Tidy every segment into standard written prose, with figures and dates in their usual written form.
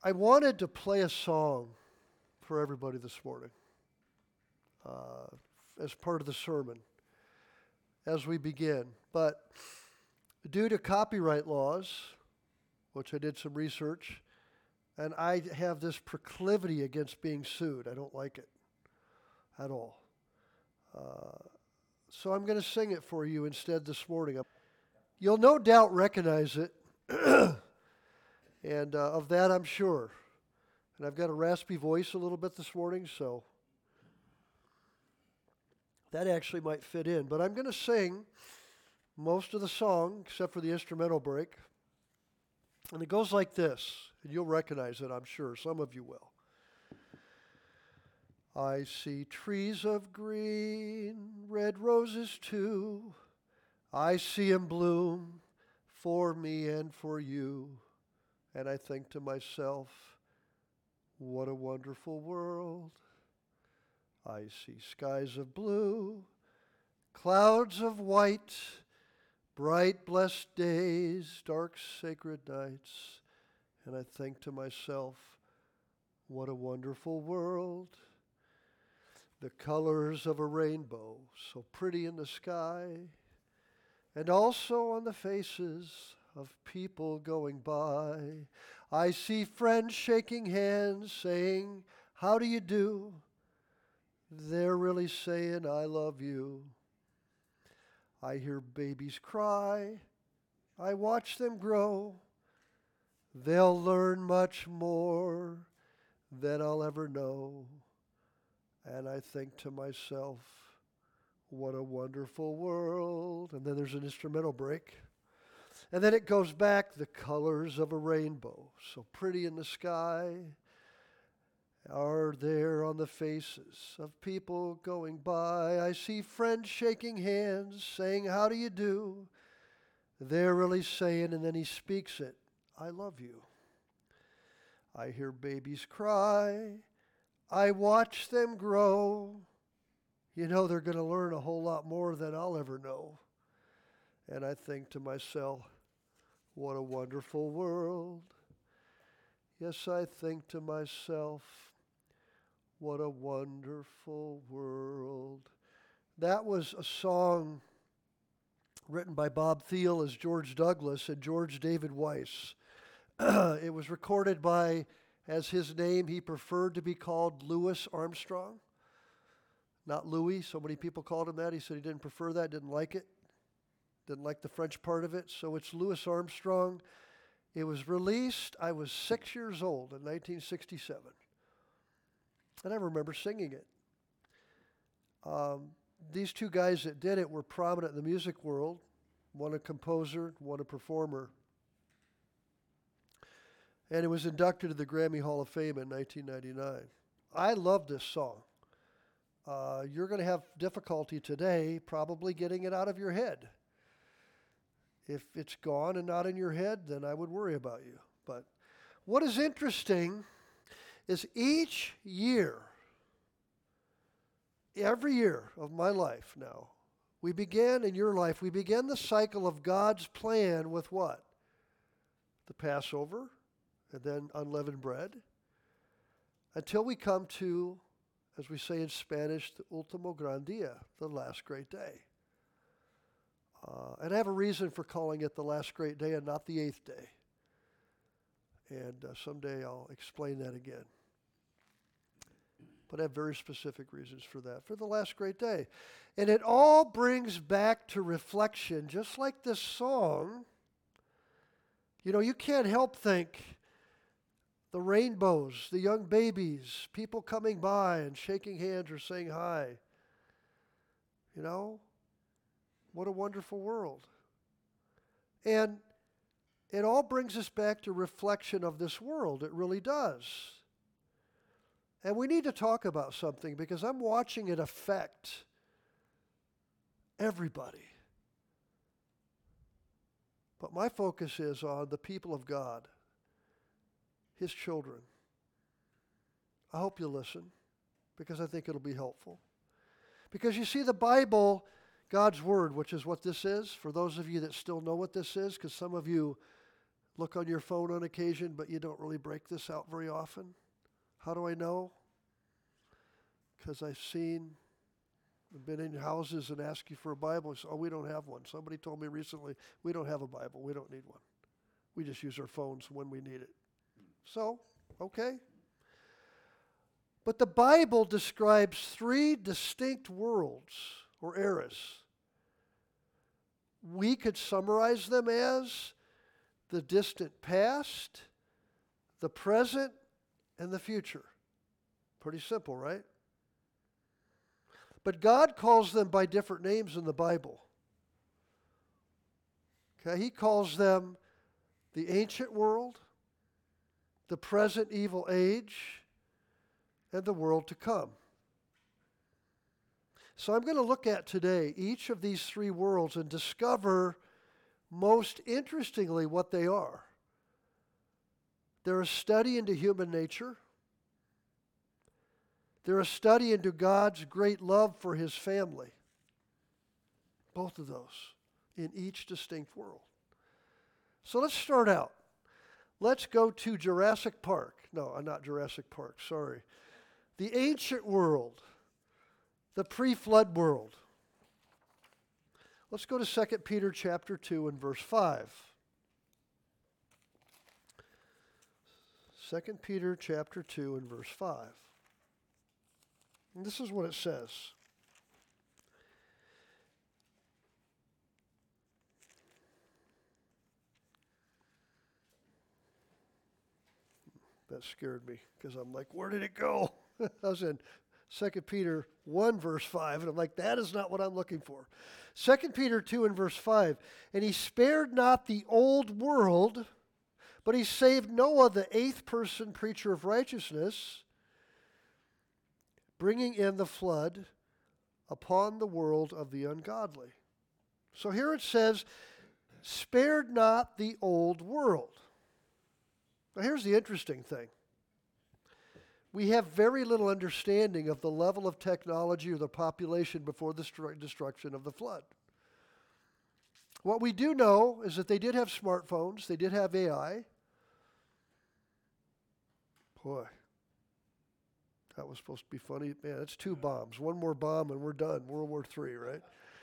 I wanted to play a song for everybody this morning as part of the sermon as we begin. But due to copyright laws, which I did some research, and I have this proclivity against being sued. I don't like it at all. So I'm going to sing it for you instead this morning. You'll no doubt recognize it, and of that I'm sure. And I've got a raspy voice a little bit this morning, so that actually might fit in. But I'm going to sing most of the song, except for the instrumental break. And it goes like this, and you'll recognize it, I'm sure. Some of you will. I see trees of green, red roses too. I see 'em bloom for me and for you. And I think to myself, what a wonderful world. I see skies of blue, clouds of white, bright blessed days, dark sacred nights. And I think to myself, what a wonderful world. The colors of a rainbow, so pretty in the sky, and also on the faces of people going by. I see friends shaking hands, saying, how do you do? They're really saying, I love you. I hear babies cry. I watch them grow. They'll learn much more than I'll ever know. And I think to myself, what a wonderful world. And then there's an instrumental break. And then it goes back, the colors of a rainbow, so pretty in the sky, are there on the faces of people going by. I see friends shaking hands, saying, how do you do? They're really saying, and then he speaks it, I love you. I hear babies cry. I watch them grow. You know, they're going to learn a whole lot more than I'll ever know. And I think to myself, what a wonderful world. Yes, I think to myself, what a wonderful world. That was a song written by Bob Thiele as George Douglas and George David Weiss. It was recorded by, as his name, he preferred to be called Louis Armstrong. Not Louis, so many people called him that. He said he didn't prefer that, didn't like it. Didn't like the French part of it, so it's Louis Armstrong. It was released, I was 6 years old in 1967. And I remember singing it. These two guys that did it were prominent in the music world. One a composer, one a performer. And it was inducted to the Grammy Hall of Fame in 1999. I love this song. You're going to have difficulty today probably getting it out of your head. If it's gone and not in your head, then I would worry about you. But what is interesting is each year, every year of my life now, we began in your life, we began the cycle of God's plan with what? The Passover, and then unleavened bread, until we come to, as we say in Spanish, the último gran día, the last great day. And I have a reason for calling it the last great day and not the eighth day. And someday I'll explain that again. But I have very specific reasons for that, for the last great day. And it all brings back to reflection, just like this song. You know, you can't help think the rainbows, the young babies, people coming by and shaking hands or saying hi. You know? What a wonderful world. And it all brings us back to reflection of this world. It really does. And we need to talk about something because I'm watching it affect everybody. But my focus is on the people of God, His children. I hope you'll listen because I think it'll be helpful. Because you see, the Bible, God's Word, which is what this is, for those of you that still know what this is, because some of you look on your phone on occasion, but you don't really break this out very often? How do I know? Because I've been in houses and ask you for a Bible. And say, oh, we don't have one. Somebody told me recently, we don't have a Bible. We don't need one. We just use our phones when we need it. So, okay. But the Bible describes three distinct worlds or eras. We could summarize them as the distant past, the present, and the future. Pretty simple, right? But God calls them by different names in the Bible. Okay, He calls them the ancient world, the present evil age, and the world to come. So I'm going to look at today each of these three worlds and discover, most interestingly, what they are. They're a study into human nature. They're a study into God's great love for His family. Both of those in each distinct world. So let's start out. Let's go to Jurassic Park. No, not Jurassic Park, sorry. The ancient world, the pre-flood world. Let's go to 2 Peter chapter 2 and verse 5. 2 Peter chapter 2 and verse 5. And this is what it says. That scared me because I'm like, where did it go? I was in 2 Peter 1 verse 5, and I'm like, that is not what I'm looking for. 2 Peter 2 and verse 5, and He spared not the old world, but He saved Noah, the eighth person preacher of righteousness, bringing in the flood upon the world of the ungodly. So here it says, spared not the old world. Now here's the interesting thing. We have very little understanding of the level of technology or the population before the destruction of the flood. What we do know is that they did have smartphones, they did have AI. Boy, that was supposed to be funny. Man, that's 2 bombs. One more bomb and we're done. World War III, right?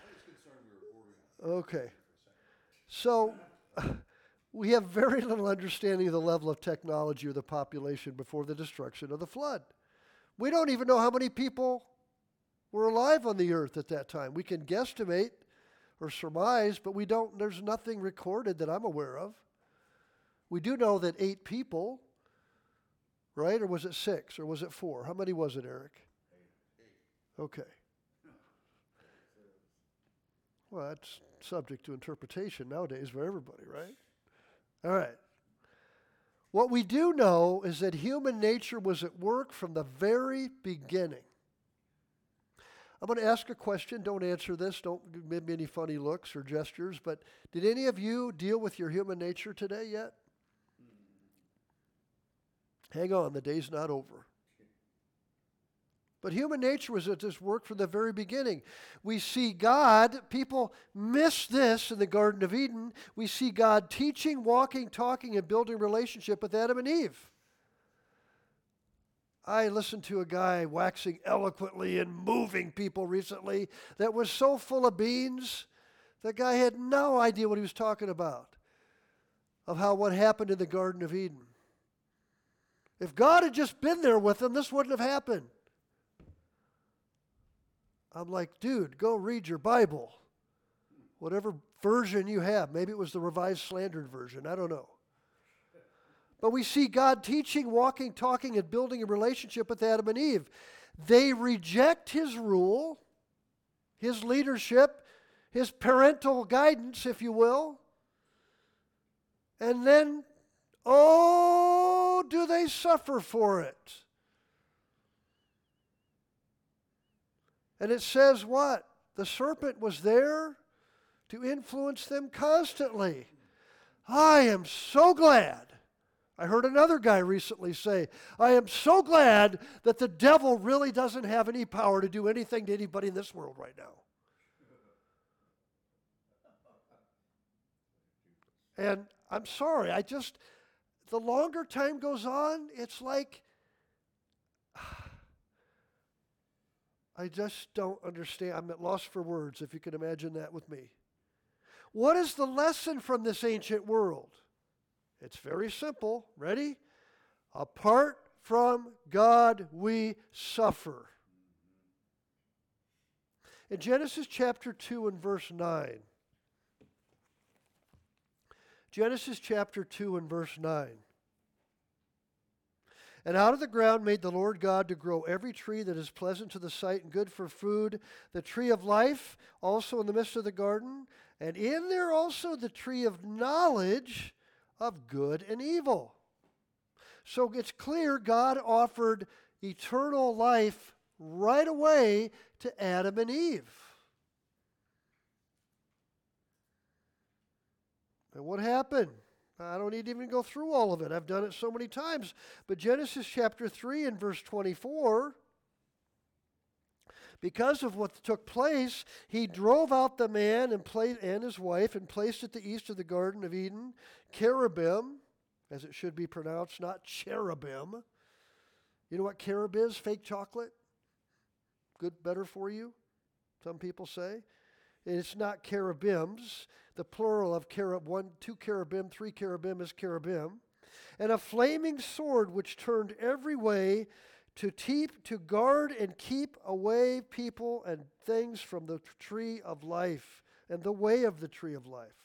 Okay. So we have very little understanding of the level of technology or the population before the destruction of the flood. We don't even know how many people were alive on the earth at that time. We can guesstimate or surmise, but there's nothing recorded that I'm aware of. We do know that 8 people, right? Or was it 6? Or was it 4? How many was it, Eric? 8. Okay. Well, that's subject to interpretation nowadays for everybody, right? All right. What we do know is that human nature was at work from the very beginning. I'm going to ask a question. Don't answer this. Don't give me any funny looks or gestures. But did any of you deal with your human nature today yet? Hang on. The day's not over. But human nature was at this work from the very beginning. We see God, people miss this in the Garden of Eden. We see God teaching, walking, talking, and building relationship with Adam and Eve. I listened to a guy waxing eloquently and moving people recently that was so full of beans. That guy had no idea what he was talking about, of what happened in the Garden of Eden. If God had just been there with them, this wouldn't have happened. I'm like, dude, go read your Bible. Whatever version you have. Maybe it was the Revised Standard Version. I don't know. But we see God teaching, walking, talking, and building a relationship with Adam and Eve. They reject His rule, His leadership, His parental guidance, if you will. And then, oh, do they suffer for it? And it says what? The serpent was there to influence them constantly. I am so glad. I heard another guy recently say, I am so glad that the devil really doesn't have any power to do anything to anybody in this world right now. And I'm sorry, the longer time goes on, it's like, I just don't understand. I'm at loss for words, if you can imagine that with me. What is the lesson from this ancient world? It's very simple. Ready? Apart from God, we suffer. In Genesis chapter 2 and verse 9, Genesis chapter 2 and verse 9. And out of the ground made the Lord God to grow every tree that is pleasant to the sight and good for food, the tree of life also in the midst of the garden, and in there also the tree of knowledge of good and evil. So it's clear God offered eternal life right away to Adam and Eve. And what happened? I don't need to even go through all of it. I've done it so many times. But Genesis chapter 3 and verse 24, because of what took place, he drove out the man and his wife and placed at the east of the Garden of Eden cherubim, as it should be pronounced, not cherubim. You know what carob is? Fake chocolate? Good, better for you, some people say. It's not cherubims. The plural of cherub, 1, 2 cherubim, 3 cherubim is cherubim. And a flaming sword which turned every way to guard and keep away people and things from the tree of life and the way of the tree of life.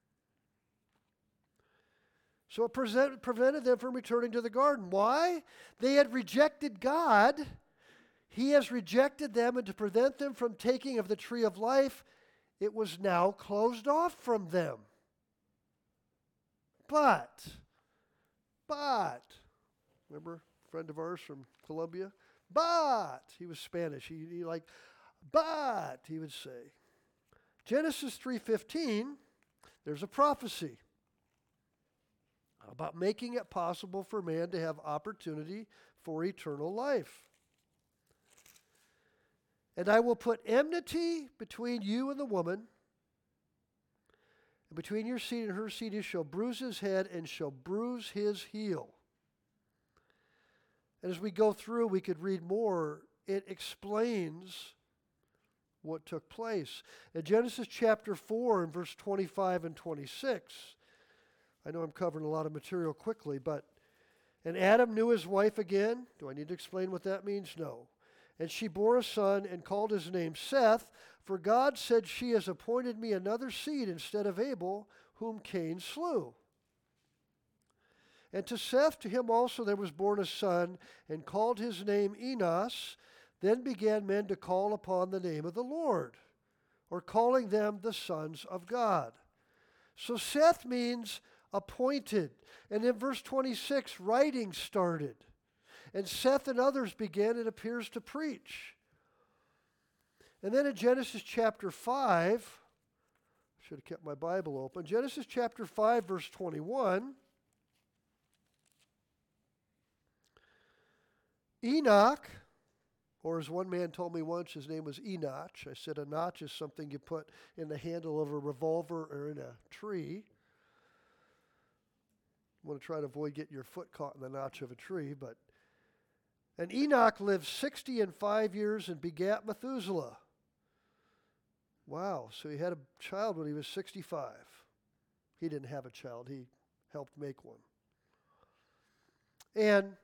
So it prevented them from returning to the garden. Why? They had rejected God. He has rejected them, and to prevent them from taking of the tree of life, it was now closed off from them. But, remember a friend of ours from Colombia? But, he was Spanish. He would say. Genesis 3:15, there's a prophecy about making it possible for man to have opportunity for eternal life. And I will put enmity between you and the woman, and between your seed and her seed. You shall bruise his head and shall bruise his heel. And as we go through, we could read more. It explains what took place. In Genesis chapter 4 and verse 25 and 26, I know I'm covering a lot of material quickly, but, and Adam knew his wife again. Do I need to explain what that means? No. And she bore a son and called his name Seth, for God said, she has appointed me another seed instead of Abel, whom Cain slew. And to Seth, to him also there was born a son, and called his name Enos. Then began men to call upon the name of the Lord, or calling them the sons of God. So Seth means appointed. And in verse 26, writing started. And Seth and others began, it appears, to preach. And then in Genesis chapter 5, I should have kept my Bible open. Genesis chapter 5, verse 21. Enoch, or as one man told me once, his name was Enoch. I said a notch is something you put in the handle of a revolver or in a tree. You want to try to avoid getting your foot caught in the notch of a tree, but and Enoch lived 65 years and begat Methuselah. Wow, so he had a child when he was 65. He didn't have a child, he helped make one. And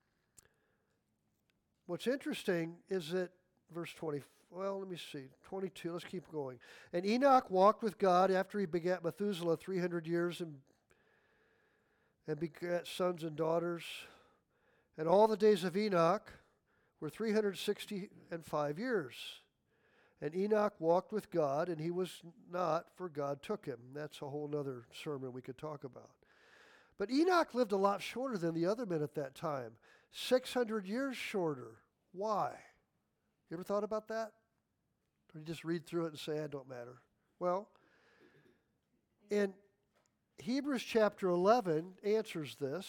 what's interesting is that verse 20, well, let me see, 22, let's keep going. And Enoch walked with God after he begat Methuselah 300 years and begat sons and daughters. And all the days of Enoch were 365 years. And Enoch walked with God, and he was not, for God took him. That's a whole other sermon we could talk about. But Enoch lived a lot shorter than the other men at that time. 600 years shorter. Why? You ever thought about that? Or you just read through it and say, it don't matter? Well, in Hebrews chapter 11 answers this.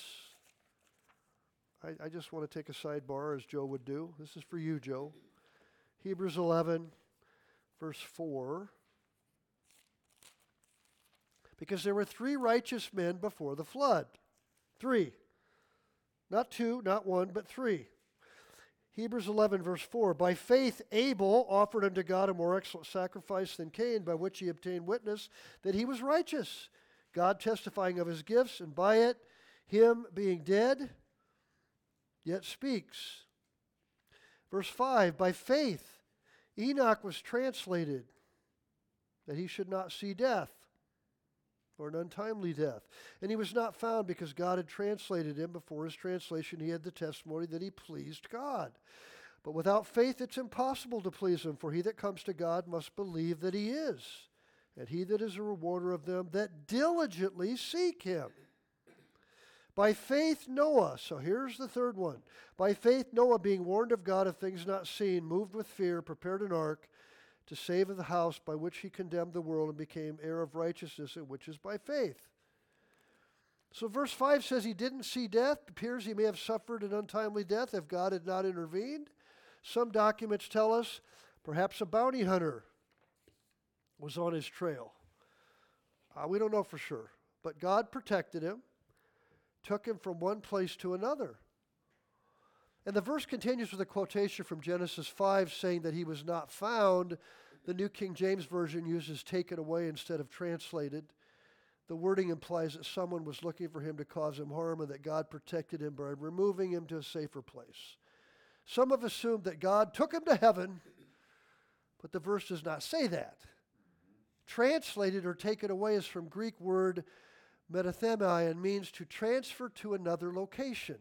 I just want to take a sidebar, as Joe would do. This is for you, Joe. Hebrews 11, verse 4. because there were 3 righteous men before the flood. 3. Not 2, not 1, but 3. Hebrews 11, verse 4. By faith Abel offered unto God a more excellent sacrifice than Cain, by which he obtained witness that he was righteous, God testifying of his gifts, and by it, him being dead, yet speaks. Verse 5. By faith Enoch was translated, that he should not see death, or an untimely death. And he was not found, because God had translated him. Before his translation he had the testimony that he pleased God. But without faith it's impossible to please him, for he that comes to God must believe that he is, and he that is a rewarder of them that diligently seek him. By faith Noah, so here's the third one. By faith Noah, being warned of God of things not seen, moved with fear, prepared an ark to save the house, by which he condemned the world and became heir of righteousness, which is by faith. So verse 5 says he didn't see death. It appears he may have suffered an untimely death if God had not intervened. Some documents tell us perhaps a bounty hunter was on his trail. We don't know for sure. But God protected him, took him from one place to another. And the verse continues with a quotation from Genesis 5 saying that he was not found. The New King James Version uses taken away instead of translated. The wording implies that someone was looking for him to cause him harm and that God protected him by removing him to a safer place. Some have assumed that God took him to heaven, but the verse does not say that. Translated or taken away is from Greek word metathemi and means to transfer to another location.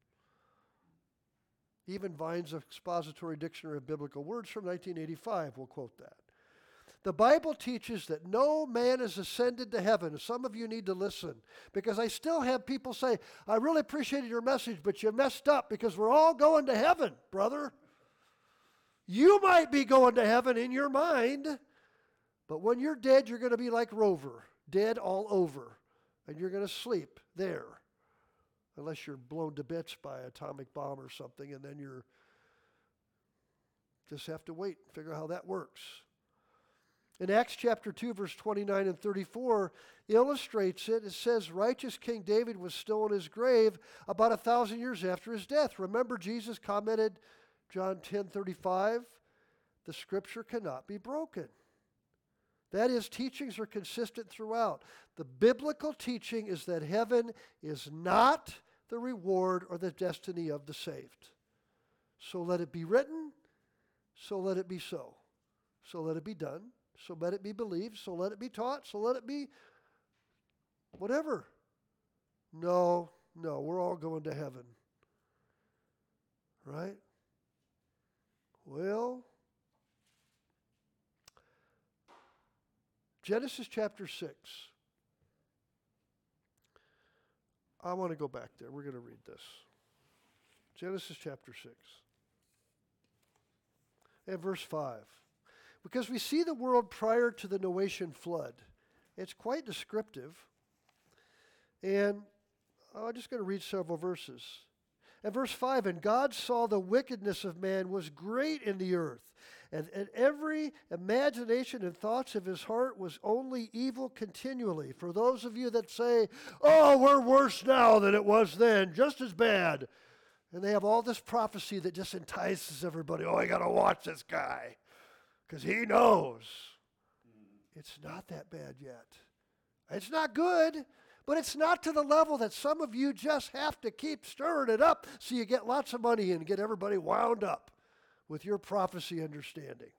Even Vine's Expository Dictionary of Biblical Words from 1985 will quote that. The Bible teaches that no man is ascended to heaven. Some of you need to listen, because I still have people say, I really appreciated your message, but you messed up because we're all going to heaven, brother. You might be going to heaven in your mind, but when you're dead, you're going to be like Rover, dead all over, and you're going to sleep there. Unless you're blown to bits by an atomic bomb or something, and then you're just have to wait and figure out how that works. In Acts chapter 2, verse 29 and 34, illustrates it. It says, righteous King David was still in his grave about 1,000 years after his death. Remember, Jesus commented, John 10:35, the scripture cannot be broken. That is, teachings are consistent throughout. The biblical teaching is that heaven is not the reward or the destiny of the saved. So let it be written, so let it be so. So let it be done, so let it be believed, so let it be taught, so let it be whatever. No, we're all going to heaven. Right? Well, Genesis chapter 6. I want to go back there. We're going to read this. Genesis chapter 6. And verse 5. Because we see the world prior to the Noachian flood. It's quite descriptive. And I'm just going to read several verses. And verse 5, and God saw the wickedness of man was great in the earth, and every imagination and thoughts of his heart was only evil continually. For those of you that say, oh, we're worse now than it was then, just as bad. And they have all this prophecy that just entices everybody. Oh, I got to watch this guy because he knows. It's not that bad yet. It's not good. But it's not to the level that some of you just have to keep stirring it up so you get lots of money and get everybody wound up with your prophecy understanding.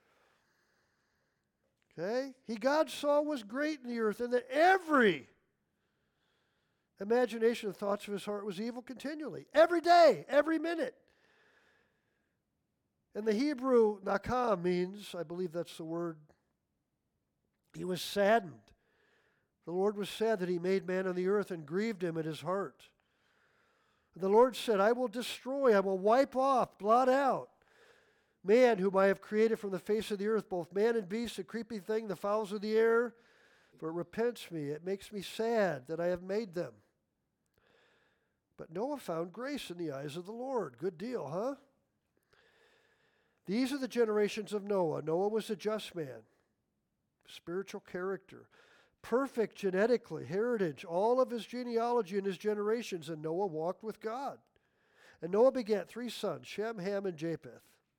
Okay? God saw was great in the earth, and that every imagination and thoughts of his heart was evil continually. Every day, every minute. And the Hebrew nakam means, I believe that's the word, he was saddened. The Lord was sad that he made man on the earth and grieved him at his heart. And the Lord said, I will destroy, I will wipe off, blot out man whom I have created from the face of the earth, both man and beast, the creeping thing, the fowls of the air. For it repents me, it makes me sad that I have made them. But Noah found grace in the eyes of the Lord. Good deal, huh? These are the generations of Noah. Noah was a just man, spiritual character, perfect genetically, heritage, all of his genealogy and his generations, and Noah walked with God. And Noah begat 3 sons, Shem, Ham, and Japheth.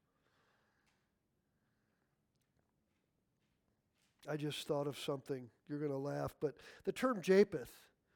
I just thought of something. You're going to laugh, but the term Japheth,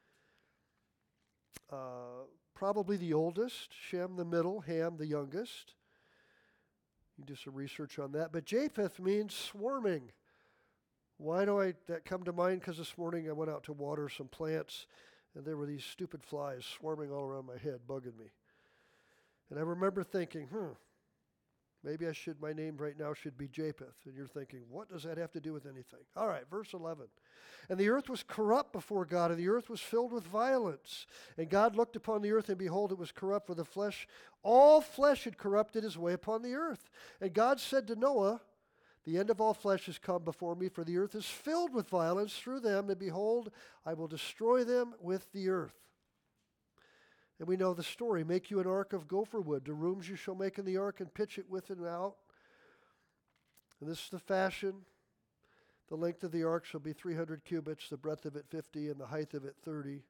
probably the oldest, Shem the middle, Ham the youngest. You can do some research on that. But Japheth means swarming. Why do that come to mind? Because this morning I went out to water some plants, and there were these stupid flies swarming all around my head, bugging me. And I remember thinking, maybe my name right now should be Japheth. And you're thinking, what does that have to do with anything? All right, verse 11. And the earth was corrupt before God, and the earth was filled with violence. And God looked upon the earth, and behold, it was corrupt, for the flesh, all flesh had corrupted his way upon the earth. And God said to Noah, the end of all flesh has come before me, for the earth is filled with violence through them, and behold, I will destroy them with the earth. And we know the story. Make you an ark of gopher wood. The rooms you shall make in the ark, and pitch it with and out. And this is the fashion. The length of the ark shall be 300 cubits, the breadth of it 50, and the height of it 30.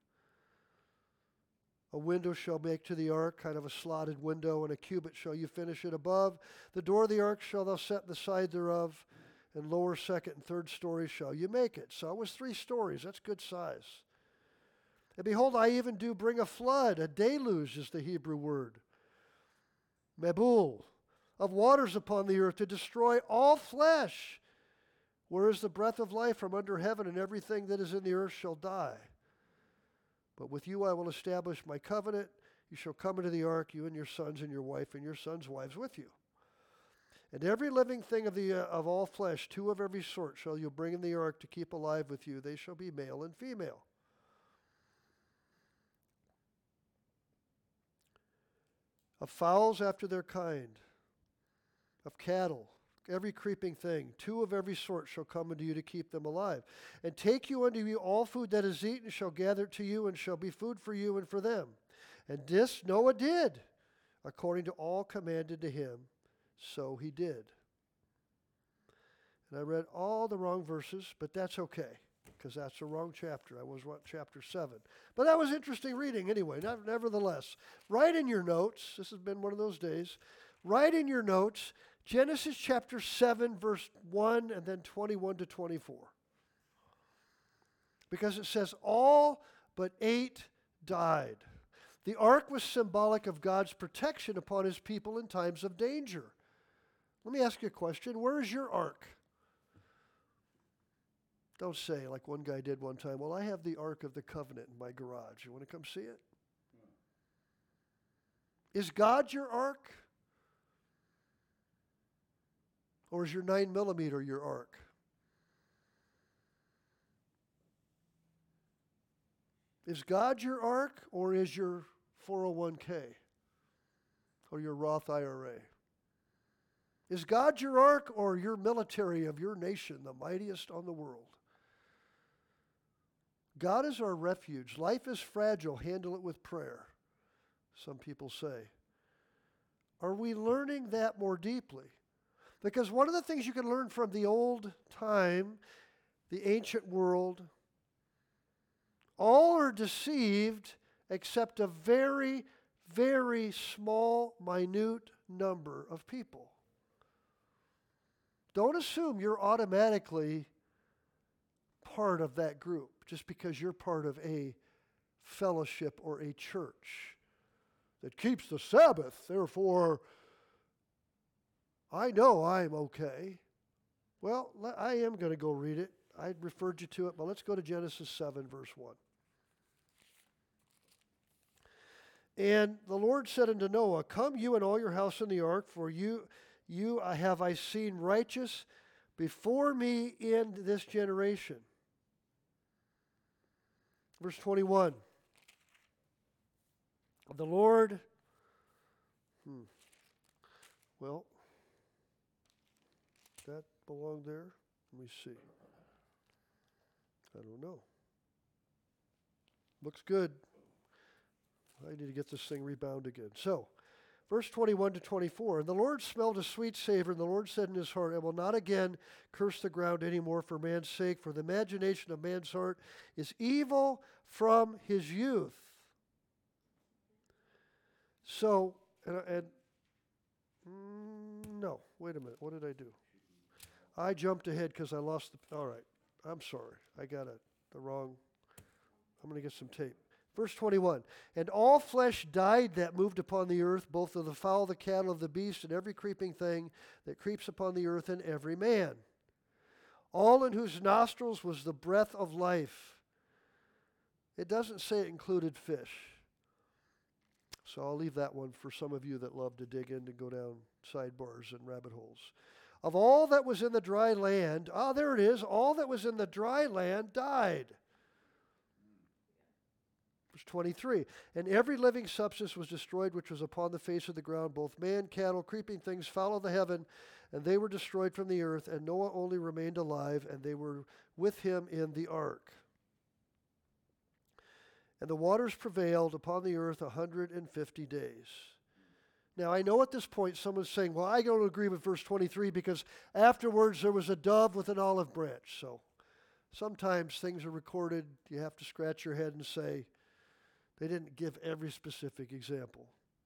A window shall make to the ark, kind of a slotted window, and a cubit shall you finish it above. The door of the ark shall thou set in the side thereof, and lower, second, and third stories shall you make it. So it was 3 stories. That's good size. And behold, I even do bring a flood. A deluge is the Hebrew word. Mebul, of waters upon the earth, to destroy all flesh. Where is the breath of life from under heaven, and everything that is in the earth shall die. But with you I will establish my covenant. You shall come into the ark, you and your sons and your wife and your sons' wives with you. And every living thing of all flesh, 2 of every sort, shall you bring in the ark to keep alive with you. They shall be male and female. Of fowls after their kind, of cattle, every creeping thing, 2 of every sort shall come unto you to keep them alive. And take you unto you all food that is eaten, shall gather it to you, and shall be food for you and for them. And this Noah did, according to all commanded to him, so he did. And I read all the wrong verses, but that's okay, because that's the wrong chapter. I was chapter 7. But that was interesting reading anyway, nevertheless. Write in your notes, this has been one of those days, write in your notes, Genesis chapter 7, verse 1, and then 21 to 24. Because it says, all but 8 died. The ark was symbolic of God's protection upon his people in times of danger. Let me ask you a question. Where is your ark? Don't say, like one guy did one time, well, I have the Ark of the Covenant in my garage. You want to come see it? Is God your ark? Or is your 9mm your ark? Is God your ark, or is your 401k? Or your Roth IRA? Is God your ark, or your military of your nation, the mightiest on the world? God is our refuge. Life is fragile. Handle it with prayer, some people say. Are we learning that more deeply? Because one of the things you can learn from the old time, the ancient world, all are deceived except a very, very small, minute number of people. Don't assume you're automatically part of that group just because you're part of a fellowship or a church that keeps the Sabbath. Therefore, I know I'm okay. Well, I am going to go read it. I referred you to it, but let's go to Genesis 7, verse 1. And the Lord said unto Noah, come you and all your house in the ark, for you have I seen righteous before me in this generation. Verse 21. The Lord, well, that belong there? Let me see. I don't know. Looks good. I need to get this thing rebound again. So, Verse 21 to 24. And the Lord smelled a sweet savor, and the Lord said in his heart, I will not again curse the ground anymore for man's sake, for the imagination of man's heart is evil from his youth. So, no, wait a minute. What did I do? I jumped ahead because I lost the, all right. I'm sorry. I got the wrong, I'm going to get some tape. Verse 21, and all flesh died that moved upon the earth, both of the fowl, the cattle, of the beast, and every creeping thing that creeps upon the earth, and every man. All in whose nostrils was the breath of life. It doesn't say it included fish. So I'll leave that one for some of you that love to dig in and go down sidebars and rabbit holes. Of all that was in the dry land, there it is, all that was in the dry land died. Verse 23, and every living substance was destroyed which was upon the face of the ground, both man, cattle, creeping things, fowl of the heaven, and they were destroyed from the earth, and Noah only remained alive, and they were with him in the ark. And the waters prevailed upon the earth 150 days. Now, I know at this point someone's saying, well, I don't agree with verse 23 because afterwards there was a dove with an olive branch. So sometimes things are recorded, you have to scratch your head and say, they didn't give every specific example.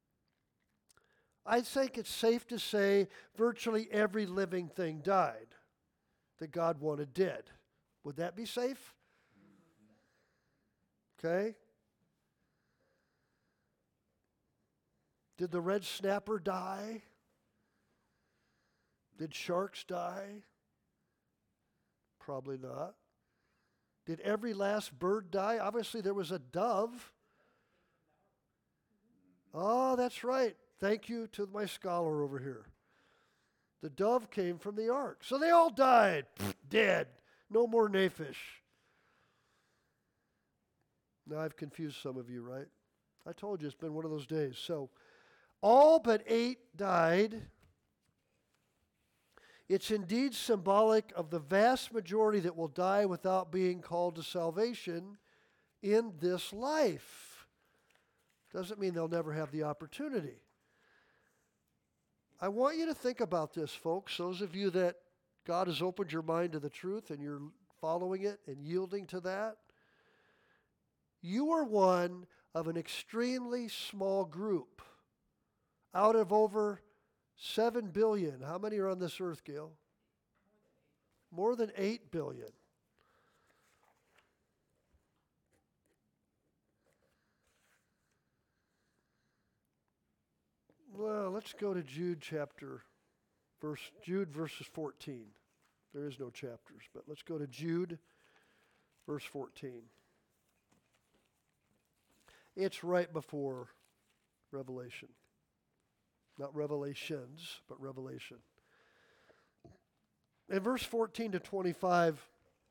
I think it's safe to say virtually every living thing died that God wanted dead. Would that be safe? Okay. Did the red snapper die? Did sharks die? Probably not. Did every last bird die? Obviously there was a dove. Oh, that's right. Thank you to my scholar over here. The dove came from the ark. So they all died. Dead. No more Naphish. Now I've confused some of you, right? I told you it's been one of those days. So all but 8 died. It's indeed symbolic of the vast majority that will die without being called to salvation in this life. Doesn't mean they'll never have the opportunity. I want you to think about this, folks. Those of you that God has opened your mind to the truth and you're following it and yielding to that, you are one of an extremely small group out of over 7 billion. How many are on this earth, Gail? More than 8 billion. Well, let's go to Jude verses 14. There is no chapters, but let's go to Jude, verse 14. It's right before Revelation. Not Revelations, but Revelation. In verse 14 to 25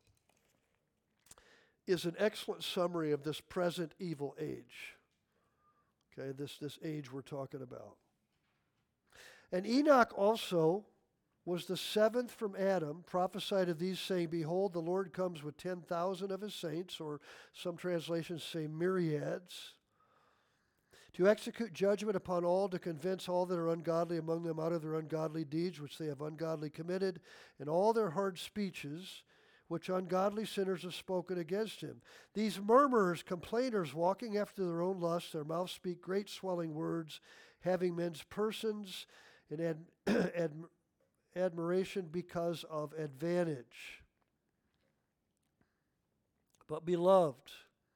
is an excellent summary of this present evil age. Okay, this age we're talking about. And Enoch also was the 7th from Adam, prophesied of these, saying, behold, the Lord comes with 10,000 of his saints, or some translations say myriads, to execute judgment upon all, to convince all that are ungodly among them out of their ungodly deeds, which they have ungodly committed, and all their hard speeches, which ungodly sinners have spoken against him. These murmurers, complainers, walking after their own lusts, their mouths speak great swelling words, having men's persons in admiration because of advantage. But beloved,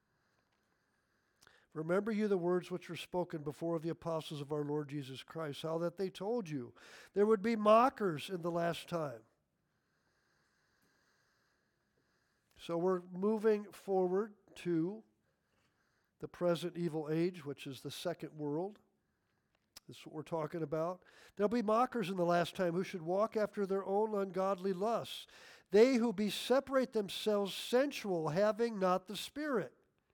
remember you the words which were spoken before of the apostles of our Lord Jesus Christ, how that they told you there would be mockers in the last time. So we're moving forward to the present evil age, which is the second world. This is what we're talking about. There'll be mockers in the last time who should walk after their own ungodly lusts. They who separate themselves sensual, having not the Spirit.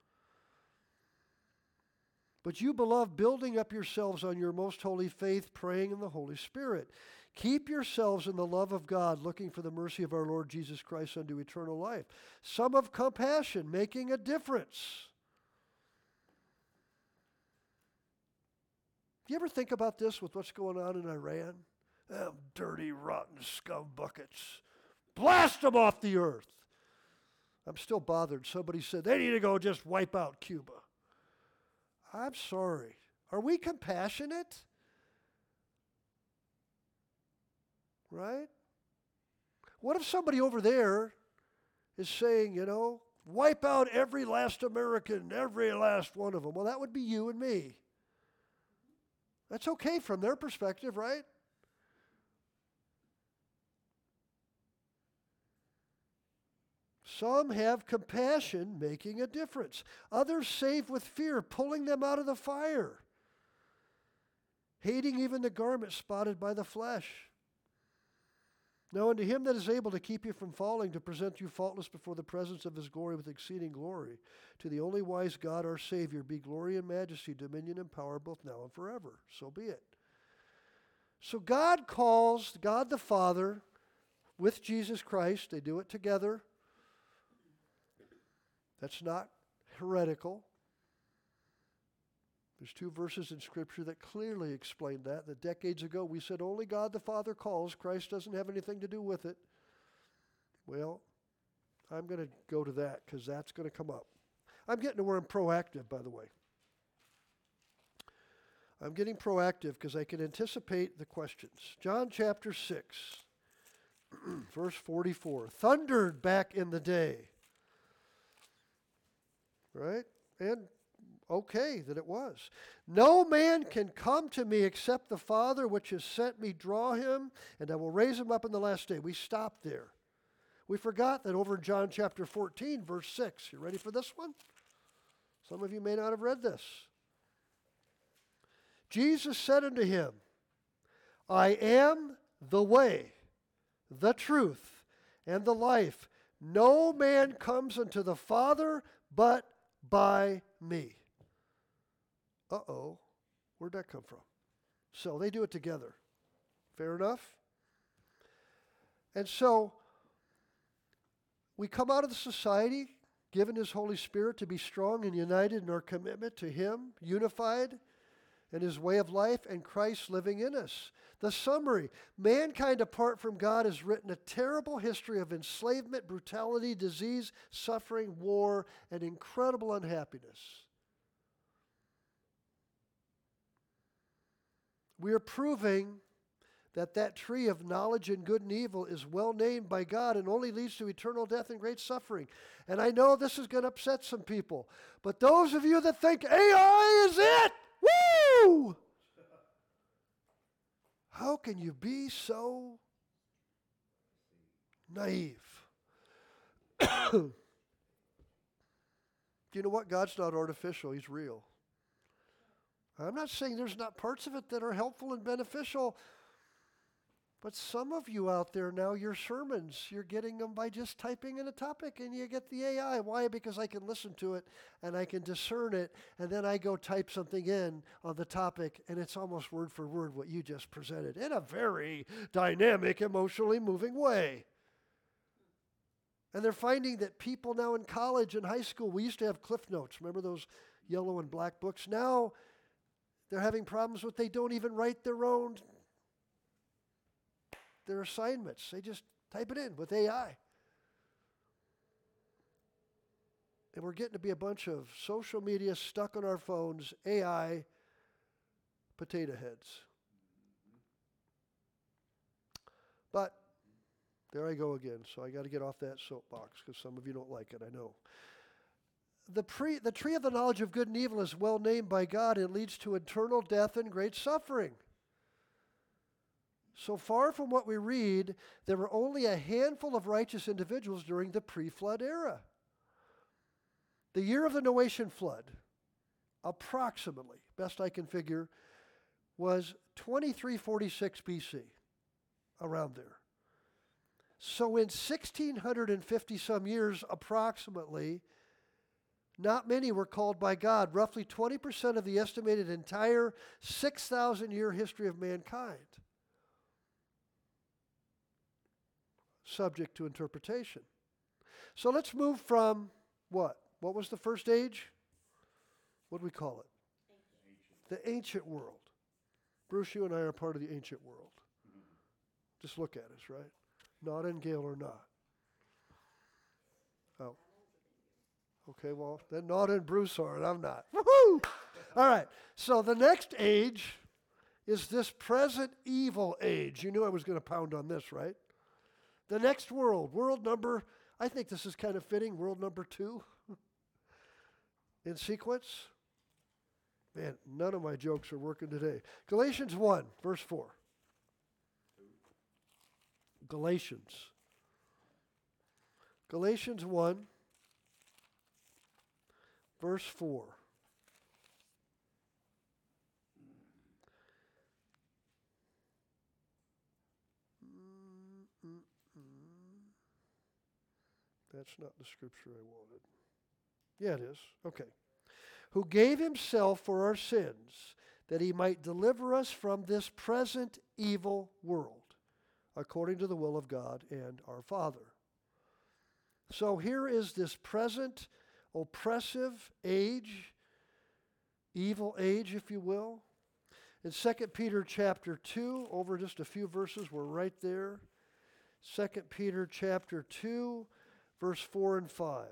But you, beloved, building up yourselves on your most holy faith, praying in the Holy Spirit. Keep yourselves in the love of God, looking for the mercy of our Lord Jesus Christ unto eternal life. Some of compassion, making a difference. you ever think about this with what's going on in Iran? Them dirty, rotten scum buckets. Blast them off the earth. I'm still bothered. Somebody said they need to go just wipe out Cuba. I'm sorry. Are we compassionate? Right? What if somebody over there is saying, wipe out every last American, every last one of them? Well, that would be you and me. That's okay from their perspective, right? Some have compassion, making a difference. Others save with fear, pulling them out of the fire. Hating even the garment spotted by the flesh. Now unto him that is able to keep you from falling, to present you faultless before the presence of his glory with exceeding glory, to the only wise God our Savior, be glory and majesty, dominion and power, both now and forever. So be it. So God calls, God the Father, with Jesus Christ, they do it together. That's not heretical. There's 2 verses in Scripture that clearly explain that. That decades ago we said only God the Father calls. Christ doesn't have anything to do with it. Well, I'm going to go to that because that's going to come up. I'm getting to where I'm proactive, by the way. I'm getting proactive because I can anticipate the questions. John chapter 6, verse 44. Thundered back in the day. Right? And okay that it was. No man can come to me except the Father which has sent me draw him, and I will raise him up in the last day. We stopped there. We forgot that over in John chapter 14, verse 6. You ready for this one? Some of you may not have read this. Jesus said unto him, I am the way, the truth, and the life. No man comes unto the Father but by me. Uh-oh. Where'd that come from? So they do it together. Fair enough? And so we come out of the society, given his Holy Spirit to be strong and united in our commitment to him, unified in his way of life, and Christ living in us. The summary: mankind apart from God has written a terrible history of enslavement, brutality, disease, suffering, war, and incredible unhappiness. We are proving that tree of knowledge and good and evil is well named by God and only leads to eternal death and great suffering. And I know this is going to upset some people, but those of you that think AI is it, woo! How can you be so naive? Do you know what? God's not artificial. He's real. I'm not saying there's not parts of it that are helpful and beneficial, but some of you out there now, your sermons, you're getting them by just typing in a topic and you get the AI. Why? Because I can listen to it and I can discern it, and then I go type something in on the topic and it's almost word for word what you just presented in a very dynamic, emotionally moving way. And they're finding that people now in college and high school, we used to have Cliff Notes. Remember those yellow and black books? Now they're having problems with they don't even write their assignments. They just type it in with AI. And we're getting to be a bunch of social media stuck on our phones, AI, potato heads. But there I go again. So I got to get off that soapbox because some of you don't like it, I know. The tree of the knowledge of good and evil is well named by God and leads to eternal death and great suffering. So far from what we read, there were only a handful of righteous individuals during the pre-flood era. The year of the Noachian flood, approximately, best I can figure, was 2346 BC, around there. So in 1650 some years, approximately, not many were called by God, roughly 20% of the estimated entire 6,000-year history of mankind. Subject to interpretation. So let's move from what? What was the first age? What do we call it? The ancient world. Bruce, you and I are part of the ancient world. Just look at us, right? Nod and Gail are not. Oh. Okay, well, then Nod and Bruce are, and I'm not. Woohoo! All right, so the next age is this present evil age. You knew I was going to pound on this, right? The next world number, I think this is kind of fitting, world number 2 in sequence. Man, none of my jokes are working today. Galatians 1, verse 4. Galatians 1, verse 4. That's not the scripture I wanted. Yeah, it is. Okay. Who gave himself for our sins, that he might deliver us from this present evil world, according to the will of God and our Father. So here is this present oppressive age, evil age, if you will. In 2 Peter chapter 2, over just a few verses, we're right there. 2 Peter chapter 2, verse 4 and 5.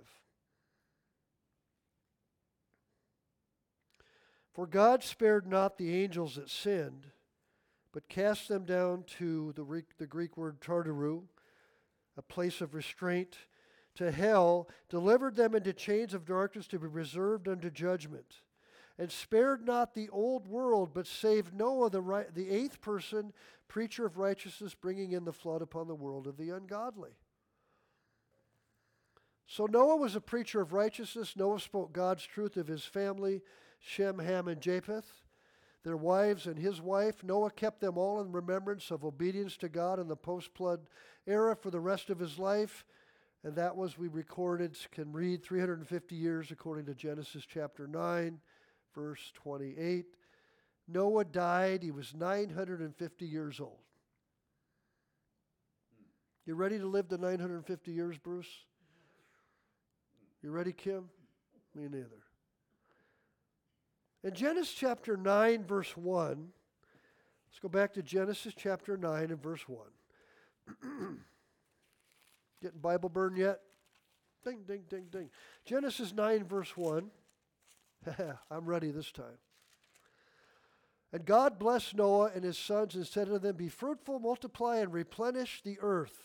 For God spared not the angels that sinned, but cast them down to the Greek word tartaru, a place of restraint, to hell, delivered them into chains of darkness to be reserved unto judgment, and spared not the old world, but saved Noah, the eighth person, preacher of righteousness, bringing in the flood upon the world of the ungodly. So Noah was a preacher of righteousness. Noah spoke God's truth of his family, Shem, Ham, and Japheth, their wives and his wife. Noah kept them all in remembrance of obedience to God in the post-flood era for the rest of his life. And that was, we recorded, can read 350 years according to Genesis chapter 9, verse 28. Noah died. He was 950 years old. You ready to live to 950 years, Bruce? You ready, Kim? Me neither. In Genesis chapter 9, verse 1, let's go back to Genesis chapter 9 and verse 1. Getting Bible burn yet? Ding, ding, ding, ding. Genesis 9, verse 1. I'm ready this time. And God blessed Noah and his sons and said unto them, Be fruitful, multiply, and replenish the earth.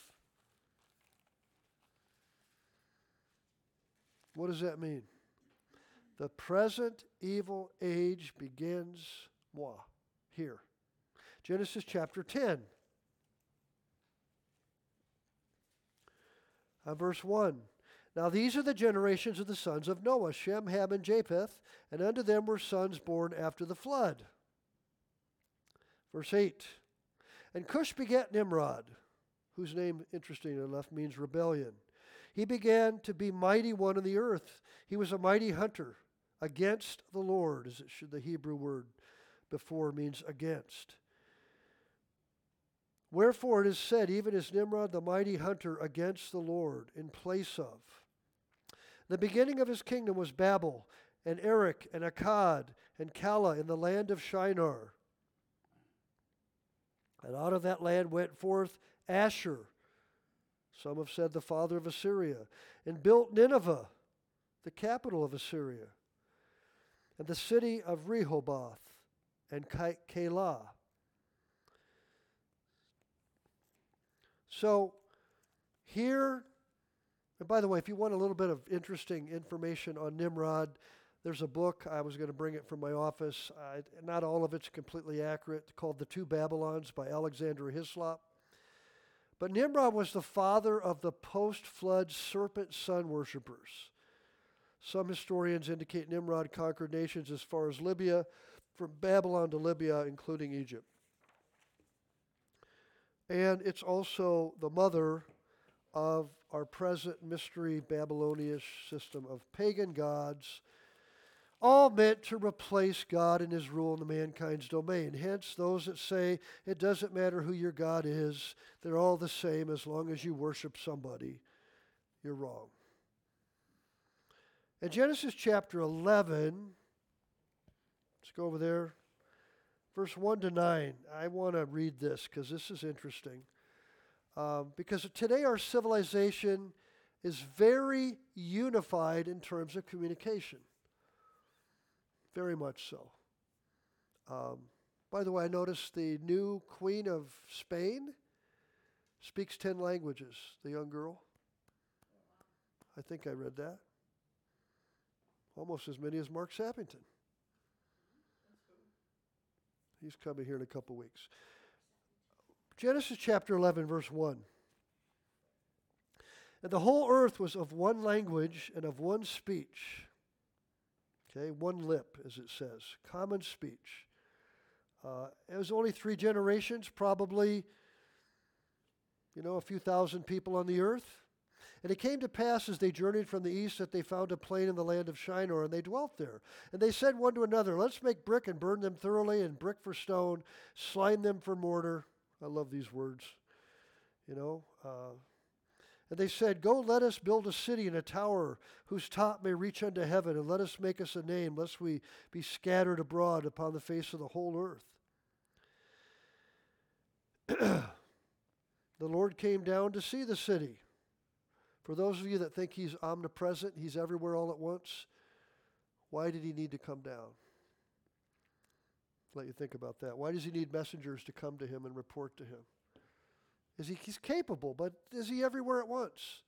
What does that mean? The present evil age begins here. Genesis chapter 10. Verse 1. Now these are the generations of the sons of Noah, Shem, Ham, and Japheth, and unto them were sons born after the flood. Verse 8. And Cush begat Nimrod, whose name, interesting enough, means rebellion. He began to be mighty one in the earth. He was a mighty hunter against the Lord, as it should, the Hebrew word before means against. Wherefore it is said, even as Nimrod the mighty hunter against the Lord, in place of. The beginning of his kingdom was Babel, and Erech, and Akkad, and Callah in the land of Shinar. And out of that land went forth Ashur, some have said the father of Assyria, and built Nineveh, the capital of Assyria, and the city of Rehoboth, and Calah. So here, and by the way, if you want a little bit of interesting information on Nimrod, there's a book. I was going to bring it from my office. Not all of it's completely accurate, called The Two Babylons by Alexander Hislop. But Nimrod was the father of the post-flood serpent sun worshippers. Some historians indicate Nimrod conquered nations as far as Libya, from Babylon to Libya, including Egypt. And it's also the mother of our present mystery Babylonian system of pagan gods, all meant to replace God and his rule in the mankind's domain. Hence, those that say it doesn't matter who your God is, they're all the same as long as you worship somebody, you're wrong. In Genesis chapter 11, let's go over there, verse 1 to 9. I want to read this because this is interesting. Because today our civilization is very unified in terms of communication. Very much so. By the way, I noticed the new Queen of Spain speaks 10 languages, the young girl. I think I read that. Almost as many as Mark Sappington. He's coming here in a couple weeks. Genesis chapter 11, verse 1. And the whole earth was of one language and of one speech. Okay, one lip, as it says. Common speech. It was only 3 generations, probably, a few thousand people on the earth. And it came to pass as they journeyed from the east that they found a plain in the land of Shinar, and they dwelt there. And they said one to another, let's make brick and burn them thoroughly, and brick for stone, slime them for mortar. I love these words, And they said, go, let us build a city and a tower whose top may reach unto heaven, and let us make us a name, lest we be scattered abroad upon the face of the whole earth. The Lord came down to see the city. For those of you that think he's omnipresent, he's everywhere all at once, why did he need to come down? Let you think about that. Why does he need messengers to come to him and report to him? He's capable, but is he everywhere at once?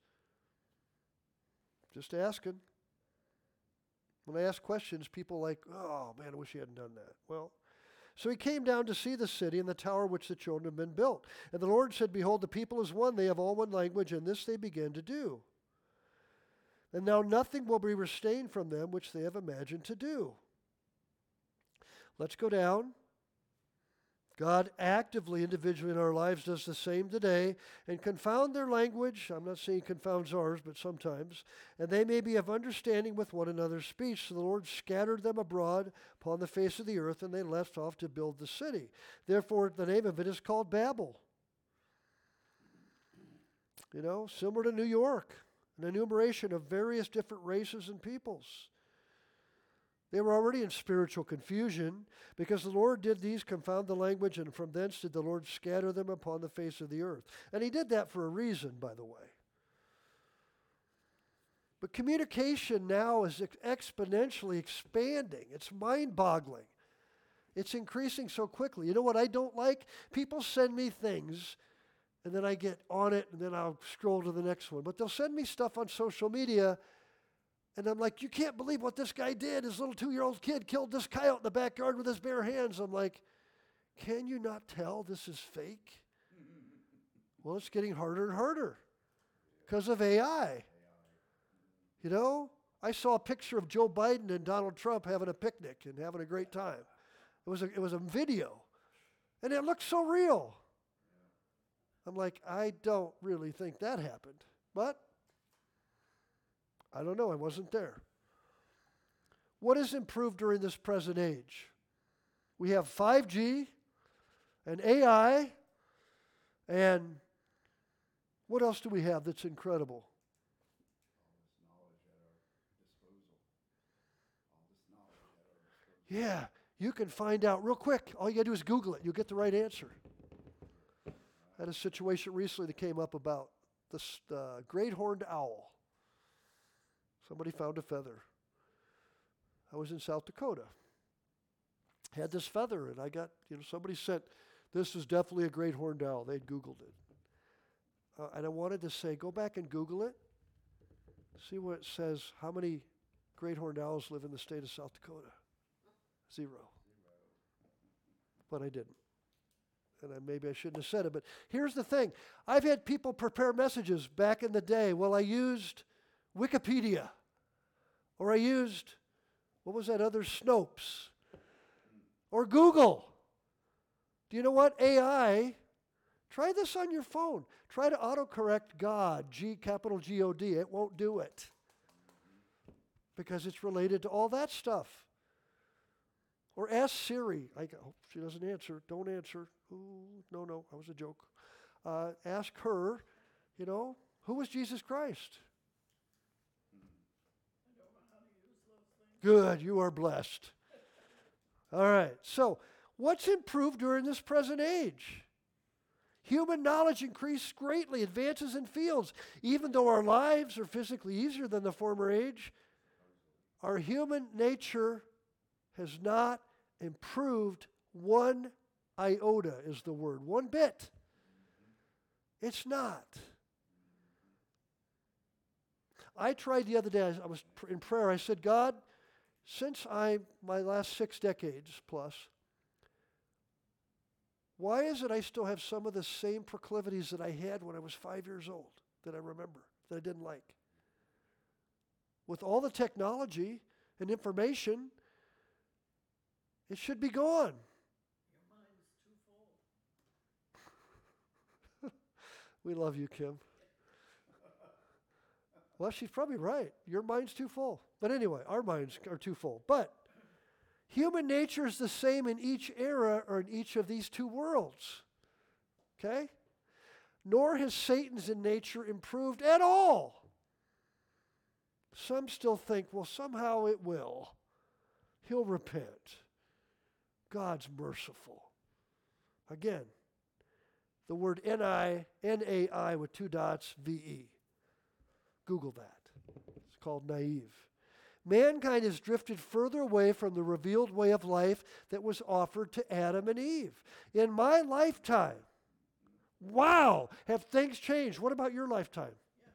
Just asking. When I ask questions, people are like, oh man, I wish he hadn't done that. Well, so he came down to see the city and the tower which the children of men built. And the Lord said, behold, the people is one, they have all one language, and this they began to do. And now nothing will be restrained from them which they have imagined to do. Let's go down. God actively, individually in our lives does the same today and confound their language. I'm not saying confounds ours, but sometimes. And they may be of understanding with one another's speech. So the Lord scattered them abroad upon the face of the earth, and they left off to build the city. Therefore, the name of it is called Babel. Similar to New York, an enumeration of various different races and peoples. They were already in spiritual confusion because the Lord did these confound the language, and from thence did the Lord scatter them upon the face of the earth. And he did that for a reason, by the way. But communication now is exponentially expanding. It's mind-boggling. It's increasing so quickly. You know what I don't like? People send me things, and then I get on it, and then I'll scroll to the next one. But they'll send me stuff on social media, and I'm like, you can't believe what this guy did. His little 2-year-old kid killed this coyote in the backyard with his bare hands. I'm like, can you not tell this is fake? Well, it's getting harder and harder because of AI. I saw a picture of Joe Biden and Donald Trump having a picnic and having a great time. It was a video, and it looked so real. I'm like, I don't really think that happened, but I don't know, I wasn't there. What has improved during this present age? We have 5G and AI, and what else do we have that's incredible? Yeah, you can find out real quick. All you got to do is Google it. You'll get the right answer. I had a situation recently that came up about this great horned owl. Somebody found a feather. I was in South Dakota. Had this feather, and I got, somebody said, this is definitely a great horned owl. They'd Googled it. And I wanted to say, go back and Google it. See what it says, how many great horned owls live in the state of South Dakota. 0. But I didn't. And maybe I shouldn't have said it, but here's the thing. I've had people prepare messages back in the day. Well, I used Wikipedia. Or I used, what was that other, Snopes? Or Google. Do you know what? AI, try this on your phone. Try to autocorrect God, capital G-O-D. It won't do it. Because it's related to all that stuff. Or ask Siri. I hope she doesn't answer. Don't answer. Ooh, no, that was a joke. Ask her, who was Jesus Christ? Good, you are blessed. All right, so What's improved during this present age? Human knowledge increased greatly, advances in fields. Even though our lives are physically easier than the former age, our human nature has not improved one iota, is the word, one bit. It's not. I tried the other day, I was in prayer, I said, God, since my last 6 decades plus, why is it I still have some of the same proclivities that I had when I was 5 years old that I remember, that I didn't like? With all the technology and information, it should be gone. Your mind is too full. We love you, Kim. Well, she's probably right. Your mind's too full. But anyway, our minds are too full. But human nature is the same in each era or in each of these two worlds. Okay? Nor has Satan's in nature improved at all. Some still think, well, somehow it will. He'll repent. God's merciful. Again, the word N-A-I with 2 dots, V-E. Google that. It's called naive. Mankind has drifted further away from the revealed way of life that was offered to Adam and Eve. In my lifetime, wow, have things changed? What about your lifetime?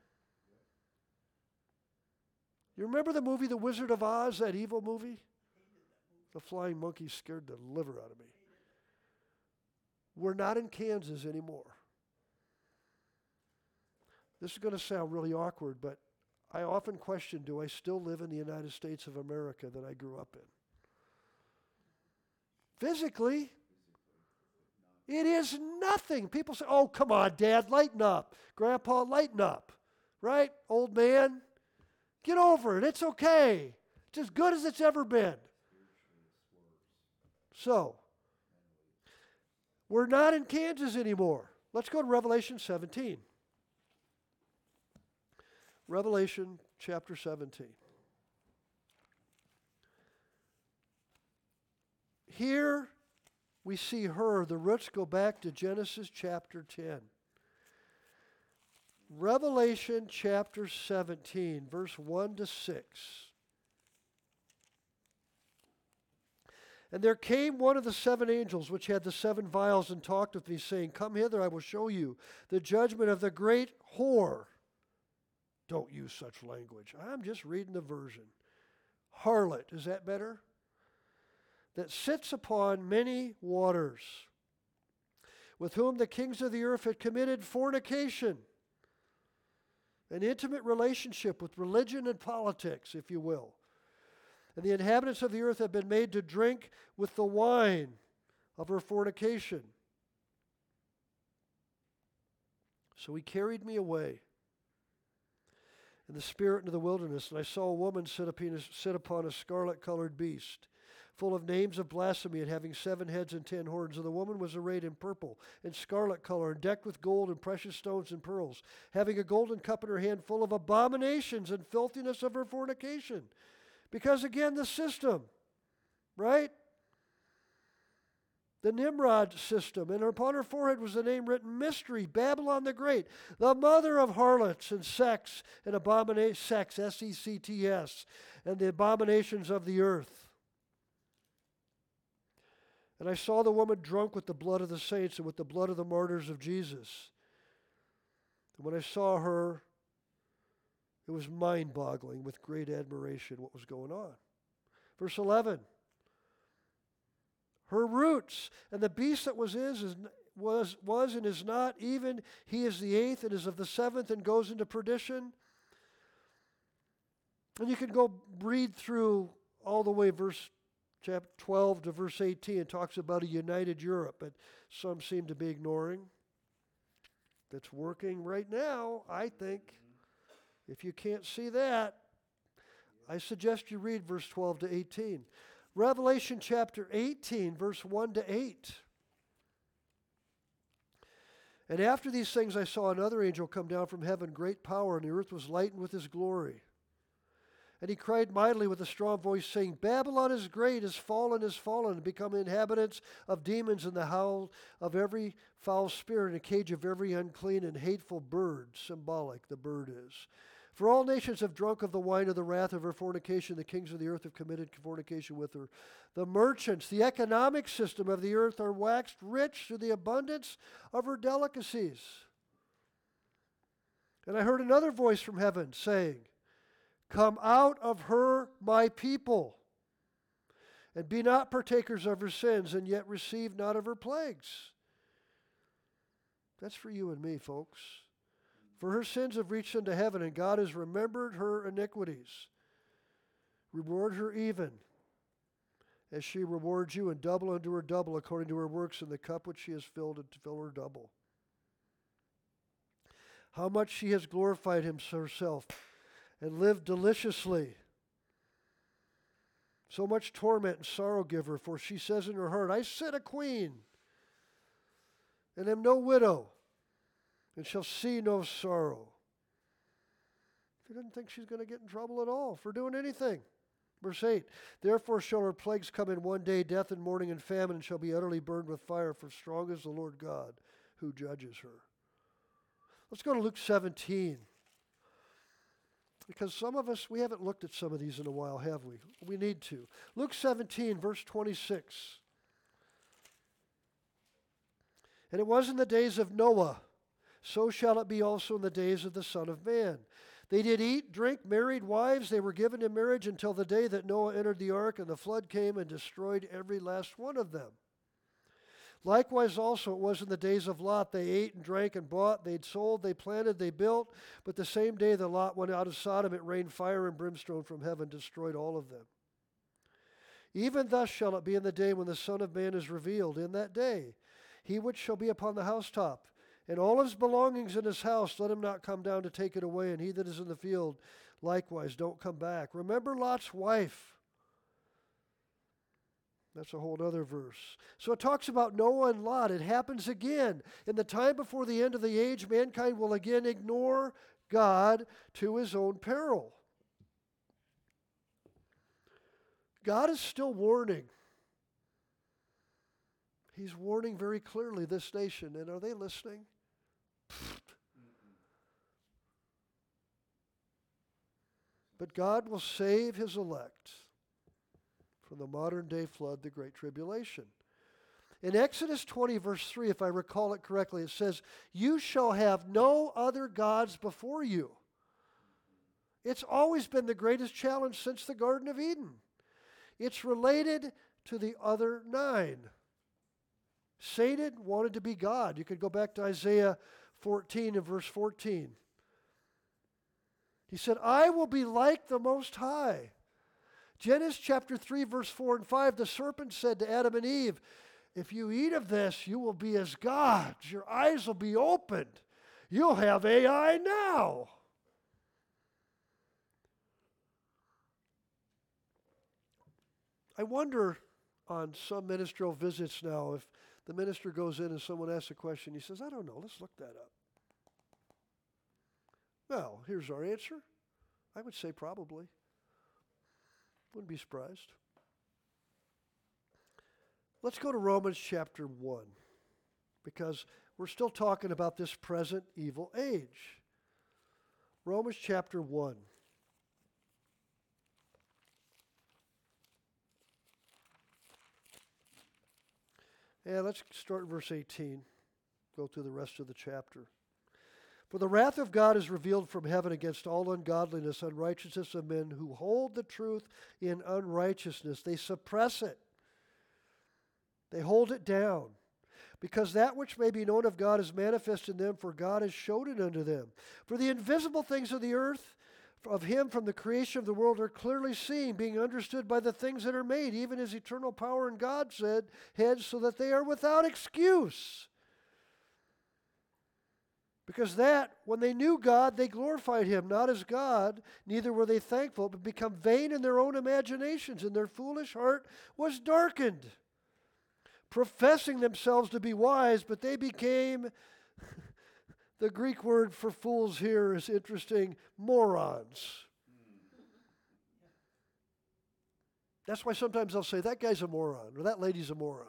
You remember the movie The Wizard of Oz, that evil movie? The flying monkey scared the liver out of me. We're not in Kansas anymore. This is going to sound really awkward, but I often question, do I still live in the United States of America that I grew up in? Physically, it is nothing. People say, oh, come on, Dad, lighten up. Grandpa, lighten up. Right? Old man, get over it. It's okay. It's as good as it's ever been. So, we're not in Kansas anymore. Let's go to Revelation 17. Revelation chapter 17. Here we see her. The roots go back to Genesis chapter 10. Revelation chapter 17, verse 1 to 6. And there came one of the 7 angels which had the 7 vials and talked with me, saying, Come hither, I will show you the judgment of the great whore. Don't use such language. I'm just reading the version. Harlot, is that better? That sits upon many waters, with whom the kings of the earth had committed fornication, an intimate relationship with religion and politics, if you will. And the inhabitants of the earth have been made to drink with the wine of her fornication. So he carried me away in the spirit into the wilderness, and I saw a woman sit upon a scarlet-colored beast, full of names of blasphemy, and having 7 heads and 10 horns. And the woman was arrayed in purple and scarlet color, and decked with gold and precious stones and pearls, having a golden cup in her hand, full of abominations and filthiness of her fornication. Because again, the system, right? The Nimrod system. And upon her forehead was the name written, Mystery, Babylon the Great, the mother of harlots and sex and abomination, sex, S-E-C-T-S, and the abominations of the earth. And I saw the woman drunk with the blood of the saints and with the blood of the martyrs of Jesus. And when I saw her, it was mind-boggling with great admiration what was going on. Verse 11. Her roots, and the beast that was and is not, even he is the 8th and is of the 7th and goes into perdition. And you can go read through all the way verse chapter 12 to verse 18. It talks about a united Europe, but some seem to be ignoring. That's working right now, I think. If you can't see that, I suggest you read verse 12 to 18. Revelation chapter 18, verse 1 to 8. And after these things I saw another angel come down from heaven, great power, and the earth was lightened with his glory. And he cried mightily with a strong voice, saying, Babylon is great, is fallen, and become inhabitants of demons, in the howl of every foul spirit, in a cage of every unclean and hateful bird. Symbolic, the bird is. For all nations have drunk of the wine of the wrath of her fornication. The kings of the earth have committed fornication with her. The merchants, the economic system of the earth, are waxed rich through the abundance of her delicacies. And I heard another voice from heaven saying, Come out of her, my people, and be not partakers of her sins, and yet receive not of her plagues. That's for you and me, folks. For her sins have reached unto heaven, and God has remembered her iniquities. Reward her even, as she rewards you, and double unto her double, according to her works, in the cup which she has filled, and to fill her double. How much she has glorified herself, and lived deliciously. So much torment and sorrow give her, for she says in her heart, I sit a queen, and am no widow, and shall see no sorrow. She doesn't think she's going to get in trouble at all for doing anything. Verse 8, Therefore shall her plagues come in one day, death and mourning and famine, and shall be utterly burned with fire, for strong is the Lord God who judges her. Let's go to Luke 17. Because some of us, we haven't looked at some of these in a while, have we? We need to. Luke 17, verse 26. And it was in the days of Noah, so shall it be also in the days of the Son of Man. They did eat, drink, married wives. They were given in marriage until the day that Noah entered the ark, and the flood came and destroyed every last one of them. Likewise also it was in the days of Lot. They ate and drank and bought. They'd sold, they planted, they built. But the same day that Lot went out of Sodom, it rained fire and brimstone from heaven, destroyed all of them. Even thus shall it be in the day when the Son of Man is revealed. In that day, he which shall be upon the housetop, and all his belongings in his house, let him not come down to take it away. And he that is in the field, likewise, don't come back. Remember Lot's wife. That's a whole other verse. So it talks about Noah and Lot. It happens again. In the time before the end of the age, mankind will again ignore God to his own peril. God is still warning. He's warning very clearly this nation. And are they listening? But God will save his elect from the modern day flood, the Great Tribulation. In Exodus 20, verse 3, if I recall it correctly, it says, You shall have no other gods before you. It's always been the greatest challenge since the Garden of Eden. It's related to the other 9. Satan wanted to be God. You could go back to Isaiah 14 and verse 14. He said, I will be like the Most High. Genesis chapter 3, verse 4 and 5, the serpent said to Adam and Eve, If you eat of this, you will be as gods. Your eyes will be opened. You'll have AI now. I wonder on some ministerial visits now, if the minister goes in and someone asks a question, he says, I don't know, let's look that up. Well, here's our answer. I would say probably. Wouldn't be surprised. Let's go to Romans chapter 1, because we're still talking about this present evil age. Romans chapter 1. And let's start in verse 18. Go through the rest of the chapter. For the wrath of God is revealed from heaven against all ungodliness, unrighteousness of men who hold the truth in unrighteousness. They suppress it. They hold it down. Because that which may be known of God is manifest in them, for God has showed it unto them. For the invisible things of the earth, of him from the creation of the world, are clearly seen, being understood by the things that are made, even his eternal power in God's head, so that they are without excuse. Because that, when they knew God, they glorified him, not as God, neither were they thankful, but become vain in their own imaginations, and their foolish heart was darkened. Professing themselves to be wise, but they became, the Greek word for fools here is interesting, morons. That's why sometimes they'll say, that guy's a moron, or that lady's a moron,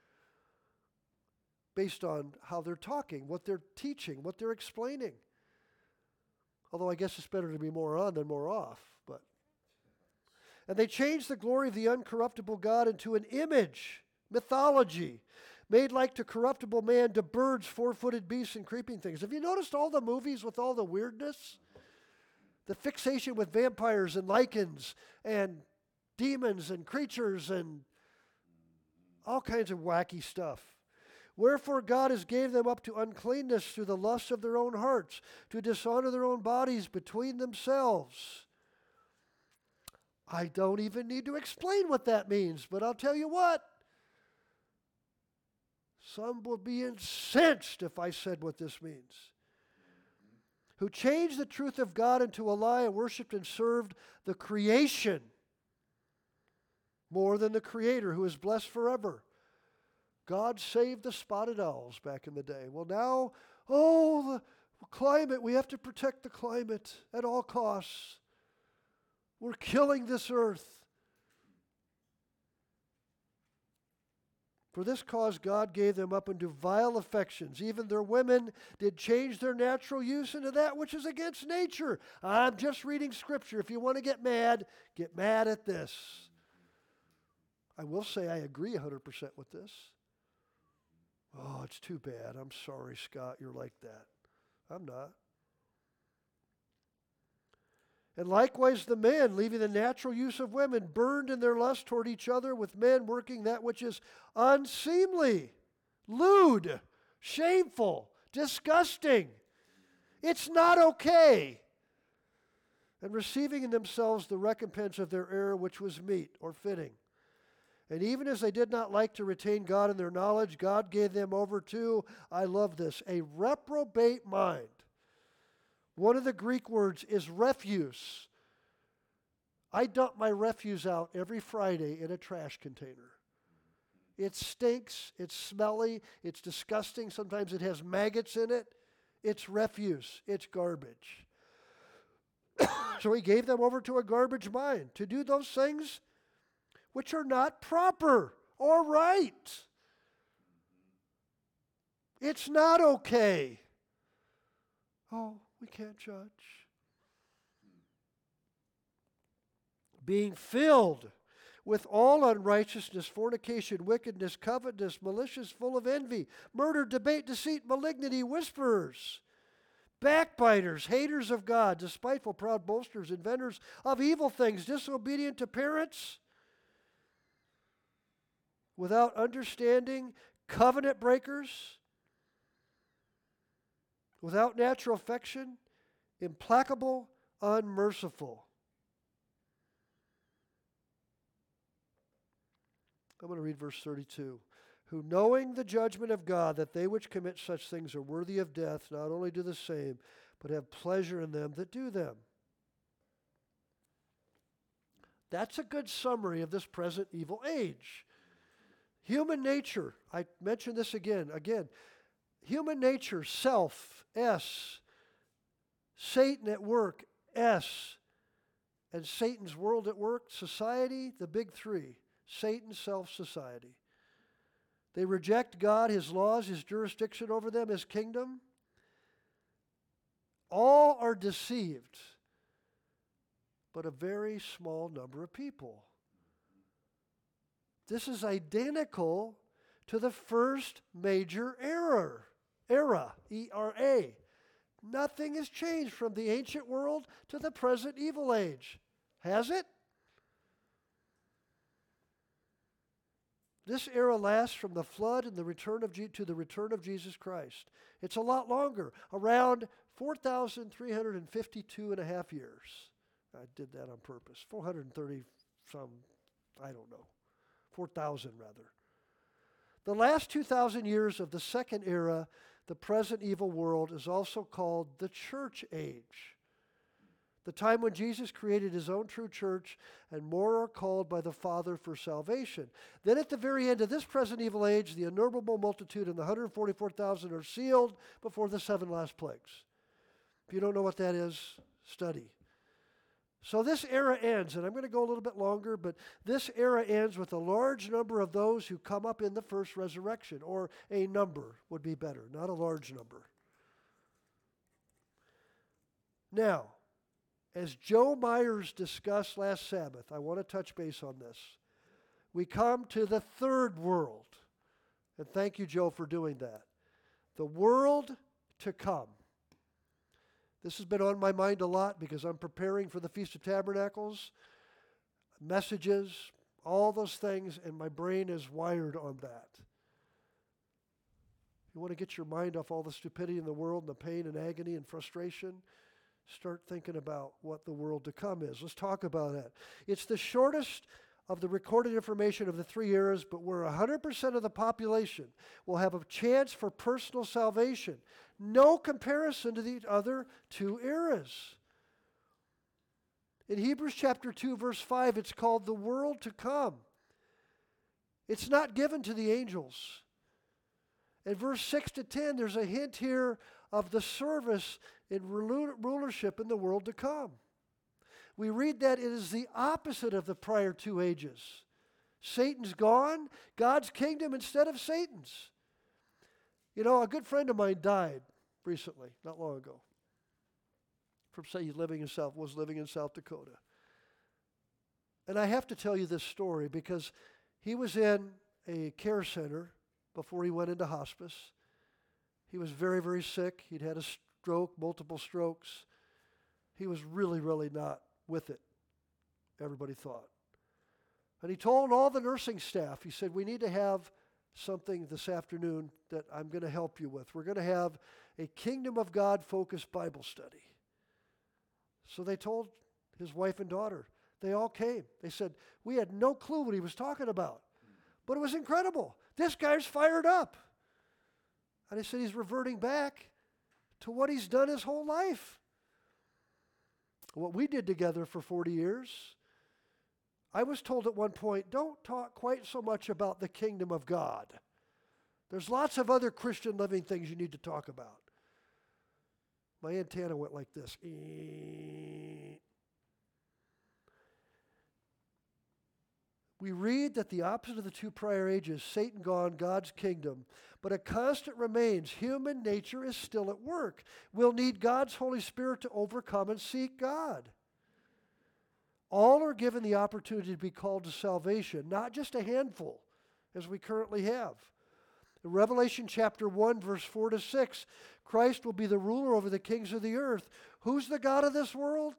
based on how they're talking, what they're teaching, what they're explaining. Although I guess it's better to be more on than more off. And they changed the glory of the uncorruptible God into an image, mythology, made like to corruptible man, to birds, four-footed beasts, and creeping things. Have you noticed all the movies with all the weirdness? The fixation with vampires and lichens and demons and creatures and all kinds of wacky stuff. Wherefore God has gave them up to uncleanness through the lust of their own hearts, to dishonor their own bodies between themselves. I don't even need to explain what that means, but I'll tell you what. Some will be incensed if I said what this means. Who changed the truth of God into a lie and worshipped and served the creation more than the Creator, who is blessed forever. God saved the spotted owls back in the day. Well, now, the climate, we have to protect the climate at all costs. We're killing this earth. For this cause God gave them up into vile affections. Even their women did change their natural use into that which is against nature. I'm just reading Scripture. If you want to get mad at this. I will say I agree 100% with this. Oh, it's too bad. I'm sorry, Scott, you're like that. I'm not. And likewise the men, leaving the natural use of women, burned in their lust toward each other, with men working that which is unseemly, lewd, shameful, disgusting. It's not okay. And receiving in themselves the recompense of their error, which was meet or fitting. And even as they did not like to retain God in their knowledge, God gave them over to, I love this, a reprobate mind. One of the Greek words is refuse. I dump my refuse out every Friday in a trash container. It stinks, it's smelly, it's disgusting. Sometimes it has maggots in it. It's refuse, it's garbage. So he gave them over to a garbage mind to do those things which are not proper or right. It's not okay. Oh, we can't judge. Being filled with all unrighteousness, fornication, wickedness, covetousness, malicious, full of envy, murder, debate, deceit, malignity, whisperers, backbiters, haters of God, despiteful, proud boasters, inventors of evil things, disobedient to parents, without understanding, covenant breakers, without natural affection, implacable, unmerciful. I'm going to read verse 32. Who, knowing the judgment of God, that they which commit such things are worthy of death, not only do the same, but have pleasure in them that do them. That's a good summary of this present evil age. Human nature, I mention this again. Human nature, self, S. Satan at work, S. And Satan's world at work, society, the big three. Satan, self, society. They reject God, His laws, His jurisdiction over them, His kingdom. All are deceived, but a very small number of people. This is identical to the first major era, E-R-A. Nothing has changed from the ancient world to the present evil age. Has it? This era lasts from the flood and the return of to the return of Jesus Christ. It's a lot longer, around 4,352 and a half years. I did that on purpose. 430 some, I don't know. 4,000 rather. The last 2,000 years of the second era, the present evil world, is also called the church age. The time when Jesus created His own true church, and more are called by the Father for salvation. Then at the very end of this present evil age, the innumerable multitude and the 144,000 are sealed before the 7 last plagues. If you don't know what that is, study. So this era ends, and I'm going to go a little bit longer, but this era ends with a large number of those who come up in the first resurrection, or a number would be better, not a large number. Now, as Joe Myers discussed last Sabbath, I want to touch base on this. We come to the third world, and thank you, Joe, for doing that. The world to come. This has been on my mind a lot because I'm preparing for the Feast of Tabernacles, messages, all those things, and my brain is wired on that. You want to get your mind off all the stupidity in the world and the pain and agony and frustration? Start thinking about what the world to come is. Let's talk about that. It's the shortest of the recorded information of the three eras, but where 100% of the population will have a chance for personal salvation. No comparison to the other two eras. In Hebrews chapter 2, verse 5, it's called the world to come. It's not given to the angels. In verse 6 to 10, there's a hint here of the service in rulership in the world to come. We read that it is the opposite of the prior two ages. Satan's gone, God's kingdom instead of Satan's. You know, a good friend of mine died recently, not long ago. From say he's was living in South Dakota. And I have to tell you this story because he was in a care center before he went into hospice. He was very, very sick. He'd had a stroke, multiple strokes. He was really, really not with it, everybody thought. And he told all the nursing staff, he said, we need to have something this afternoon that I'm going to help you with. We're going to have a Kingdom of God focused Bible study. So they told his wife and daughter. They all came. They said, we had no clue what he was talking about. But it was incredible. This guy's fired up. And he said he's reverting back to what he's done his whole life. What we did together for 40 years. I was told at one point, don't talk quite so much about the kingdom of God. There's lots of other Christian living things you need to talk about. My antenna went like this. We read that the opposite of the two prior ages, Satan gone, God's kingdom, but a constant remains. Human nature is still at work. We'll need God's Holy Spirit to overcome and seek God. All are given the opportunity to be called to salvation, not just a handful, as we currently have. In Revelation chapter 1, verse 4 to 6, Christ will be the ruler over the kings of the earth. Who's the God of this world?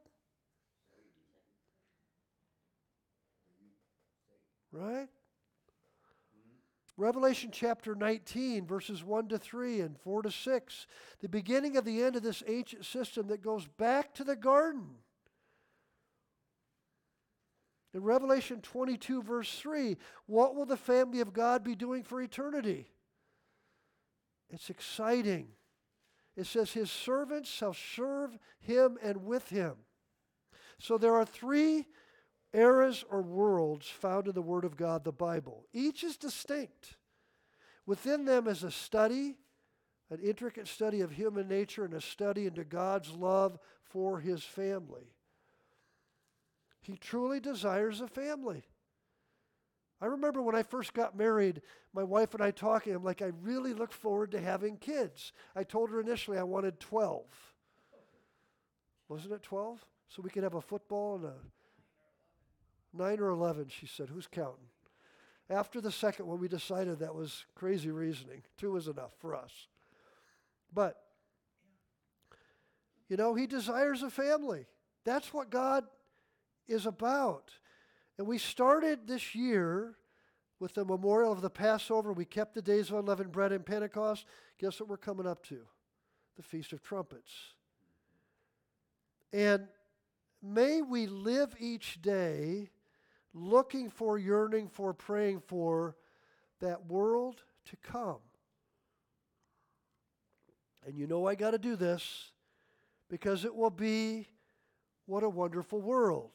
Right? Revelation chapter 19, verses 1 to 3 and 4 to 6, the beginning of the end of this ancient system that goes back to the garden. In Revelation 22, verse 3, what will the family of God be doing for eternity? It's exciting. It says, his servants shall serve him and with him. So there are three eras or worlds found in the Word of God, the Bible. Each is distinct. Within them is a study, an intricate study of human nature and a study into God's love for his family. He truly desires a family. I remember when I first got married, my wife and I talking, I'm like, I really look forward to having kids. I told her initially I wanted 12. Wasn't it 12? So we could have a football and a 9 or 11, she said. Who's counting? After the second one, we decided that was crazy reasoning. 2 was enough for us. But, you know, he desires a family. That's what God is about. And we started this year with the memorial of the Passover. We kept the days of unleavened bread and Pentecost. Guess what we're coming up to? The Feast of Trumpets. And may we live each day looking for, yearning for, praying for that world to come. And you know I got to do this because it will be what a wonderful world.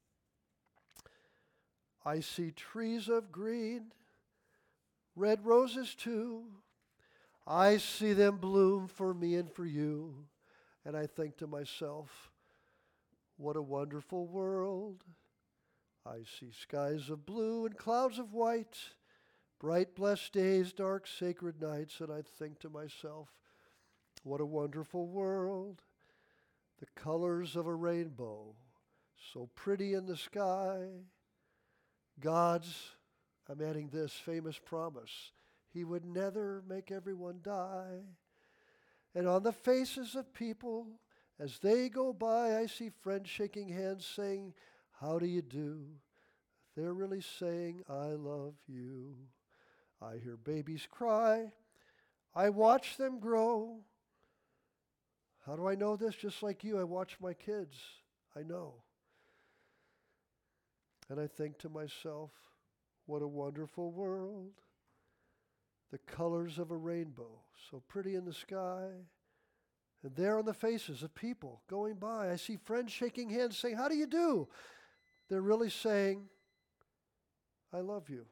I see trees of green, red roses too. I see them bloom for me and for you. And I think to myself, What a wonderful world. I see skies of blue and clouds of white, bright blessed days, dark sacred nights, and I think to myself, what a wonderful world. The colors of a rainbow, so pretty in the sky. God's, I'm adding this, famous promise. He would never make everyone die. And on the faces of people, as they go by, I see friends shaking hands saying, how do you do? They're really saying, I love you. I hear babies cry. I watch them grow. How do I know this? Just like you, I watch my kids. I know. And I think to myself, what a wonderful world. The colors of a rainbow, so pretty in the sky. And there on the faces of people going by, I see friends shaking hands saying, how do you do? They're really saying, I love you.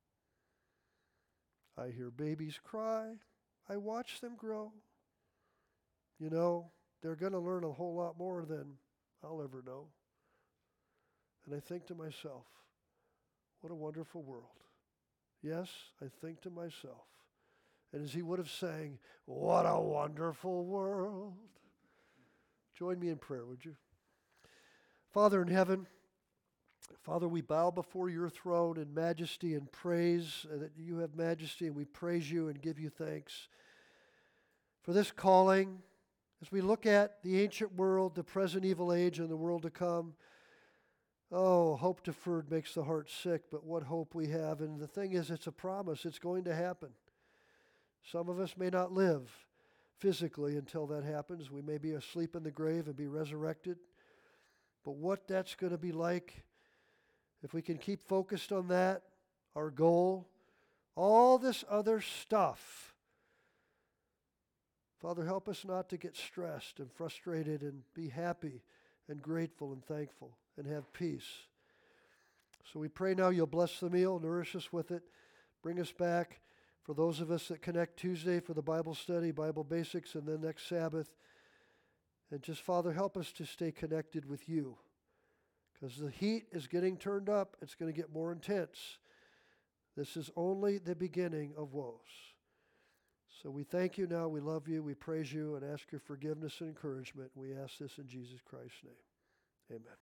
I hear babies cry. I watch them grow. You know, they're going to learn a whole lot more than I'll ever know. And I think to myself, what a wonderful world. Yes, I think to myself. And as he would have sang, what a wonderful world. Join me in prayer, would you? Father in heaven, Father, we bow before your throne in majesty and praise that you have majesty, and we praise you and give you thanks for this calling. As we look at the ancient world, the present evil age, and the world to come, oh, hope deferred makes the heart sick, but what hope we have. And the thing is, it's a promise. It's going to happen. Some of us may not live physically until that happens. We may be asleep in the grave and be resurrected. But what that's going to be like, if we can keep focused on that, our goal, all this other stuff, Father, help us not to get stressed and frustrated and be happy and grateful and thankful and have peace. So we pray now you'll bless the meal, nourish us with it, bring us back for those of us that connect Tuesday for the Bible study, Bible basics, and then next Sabbath. And just, Father, help us to stay connected with you, because the heat is getting turned up. It's going to get more intense. This is only the beginning of woes. So we thank you now, we love you, we praise you, and ask your forgiveness and encouragement. We ask this in Jesus Christ's name. Amen.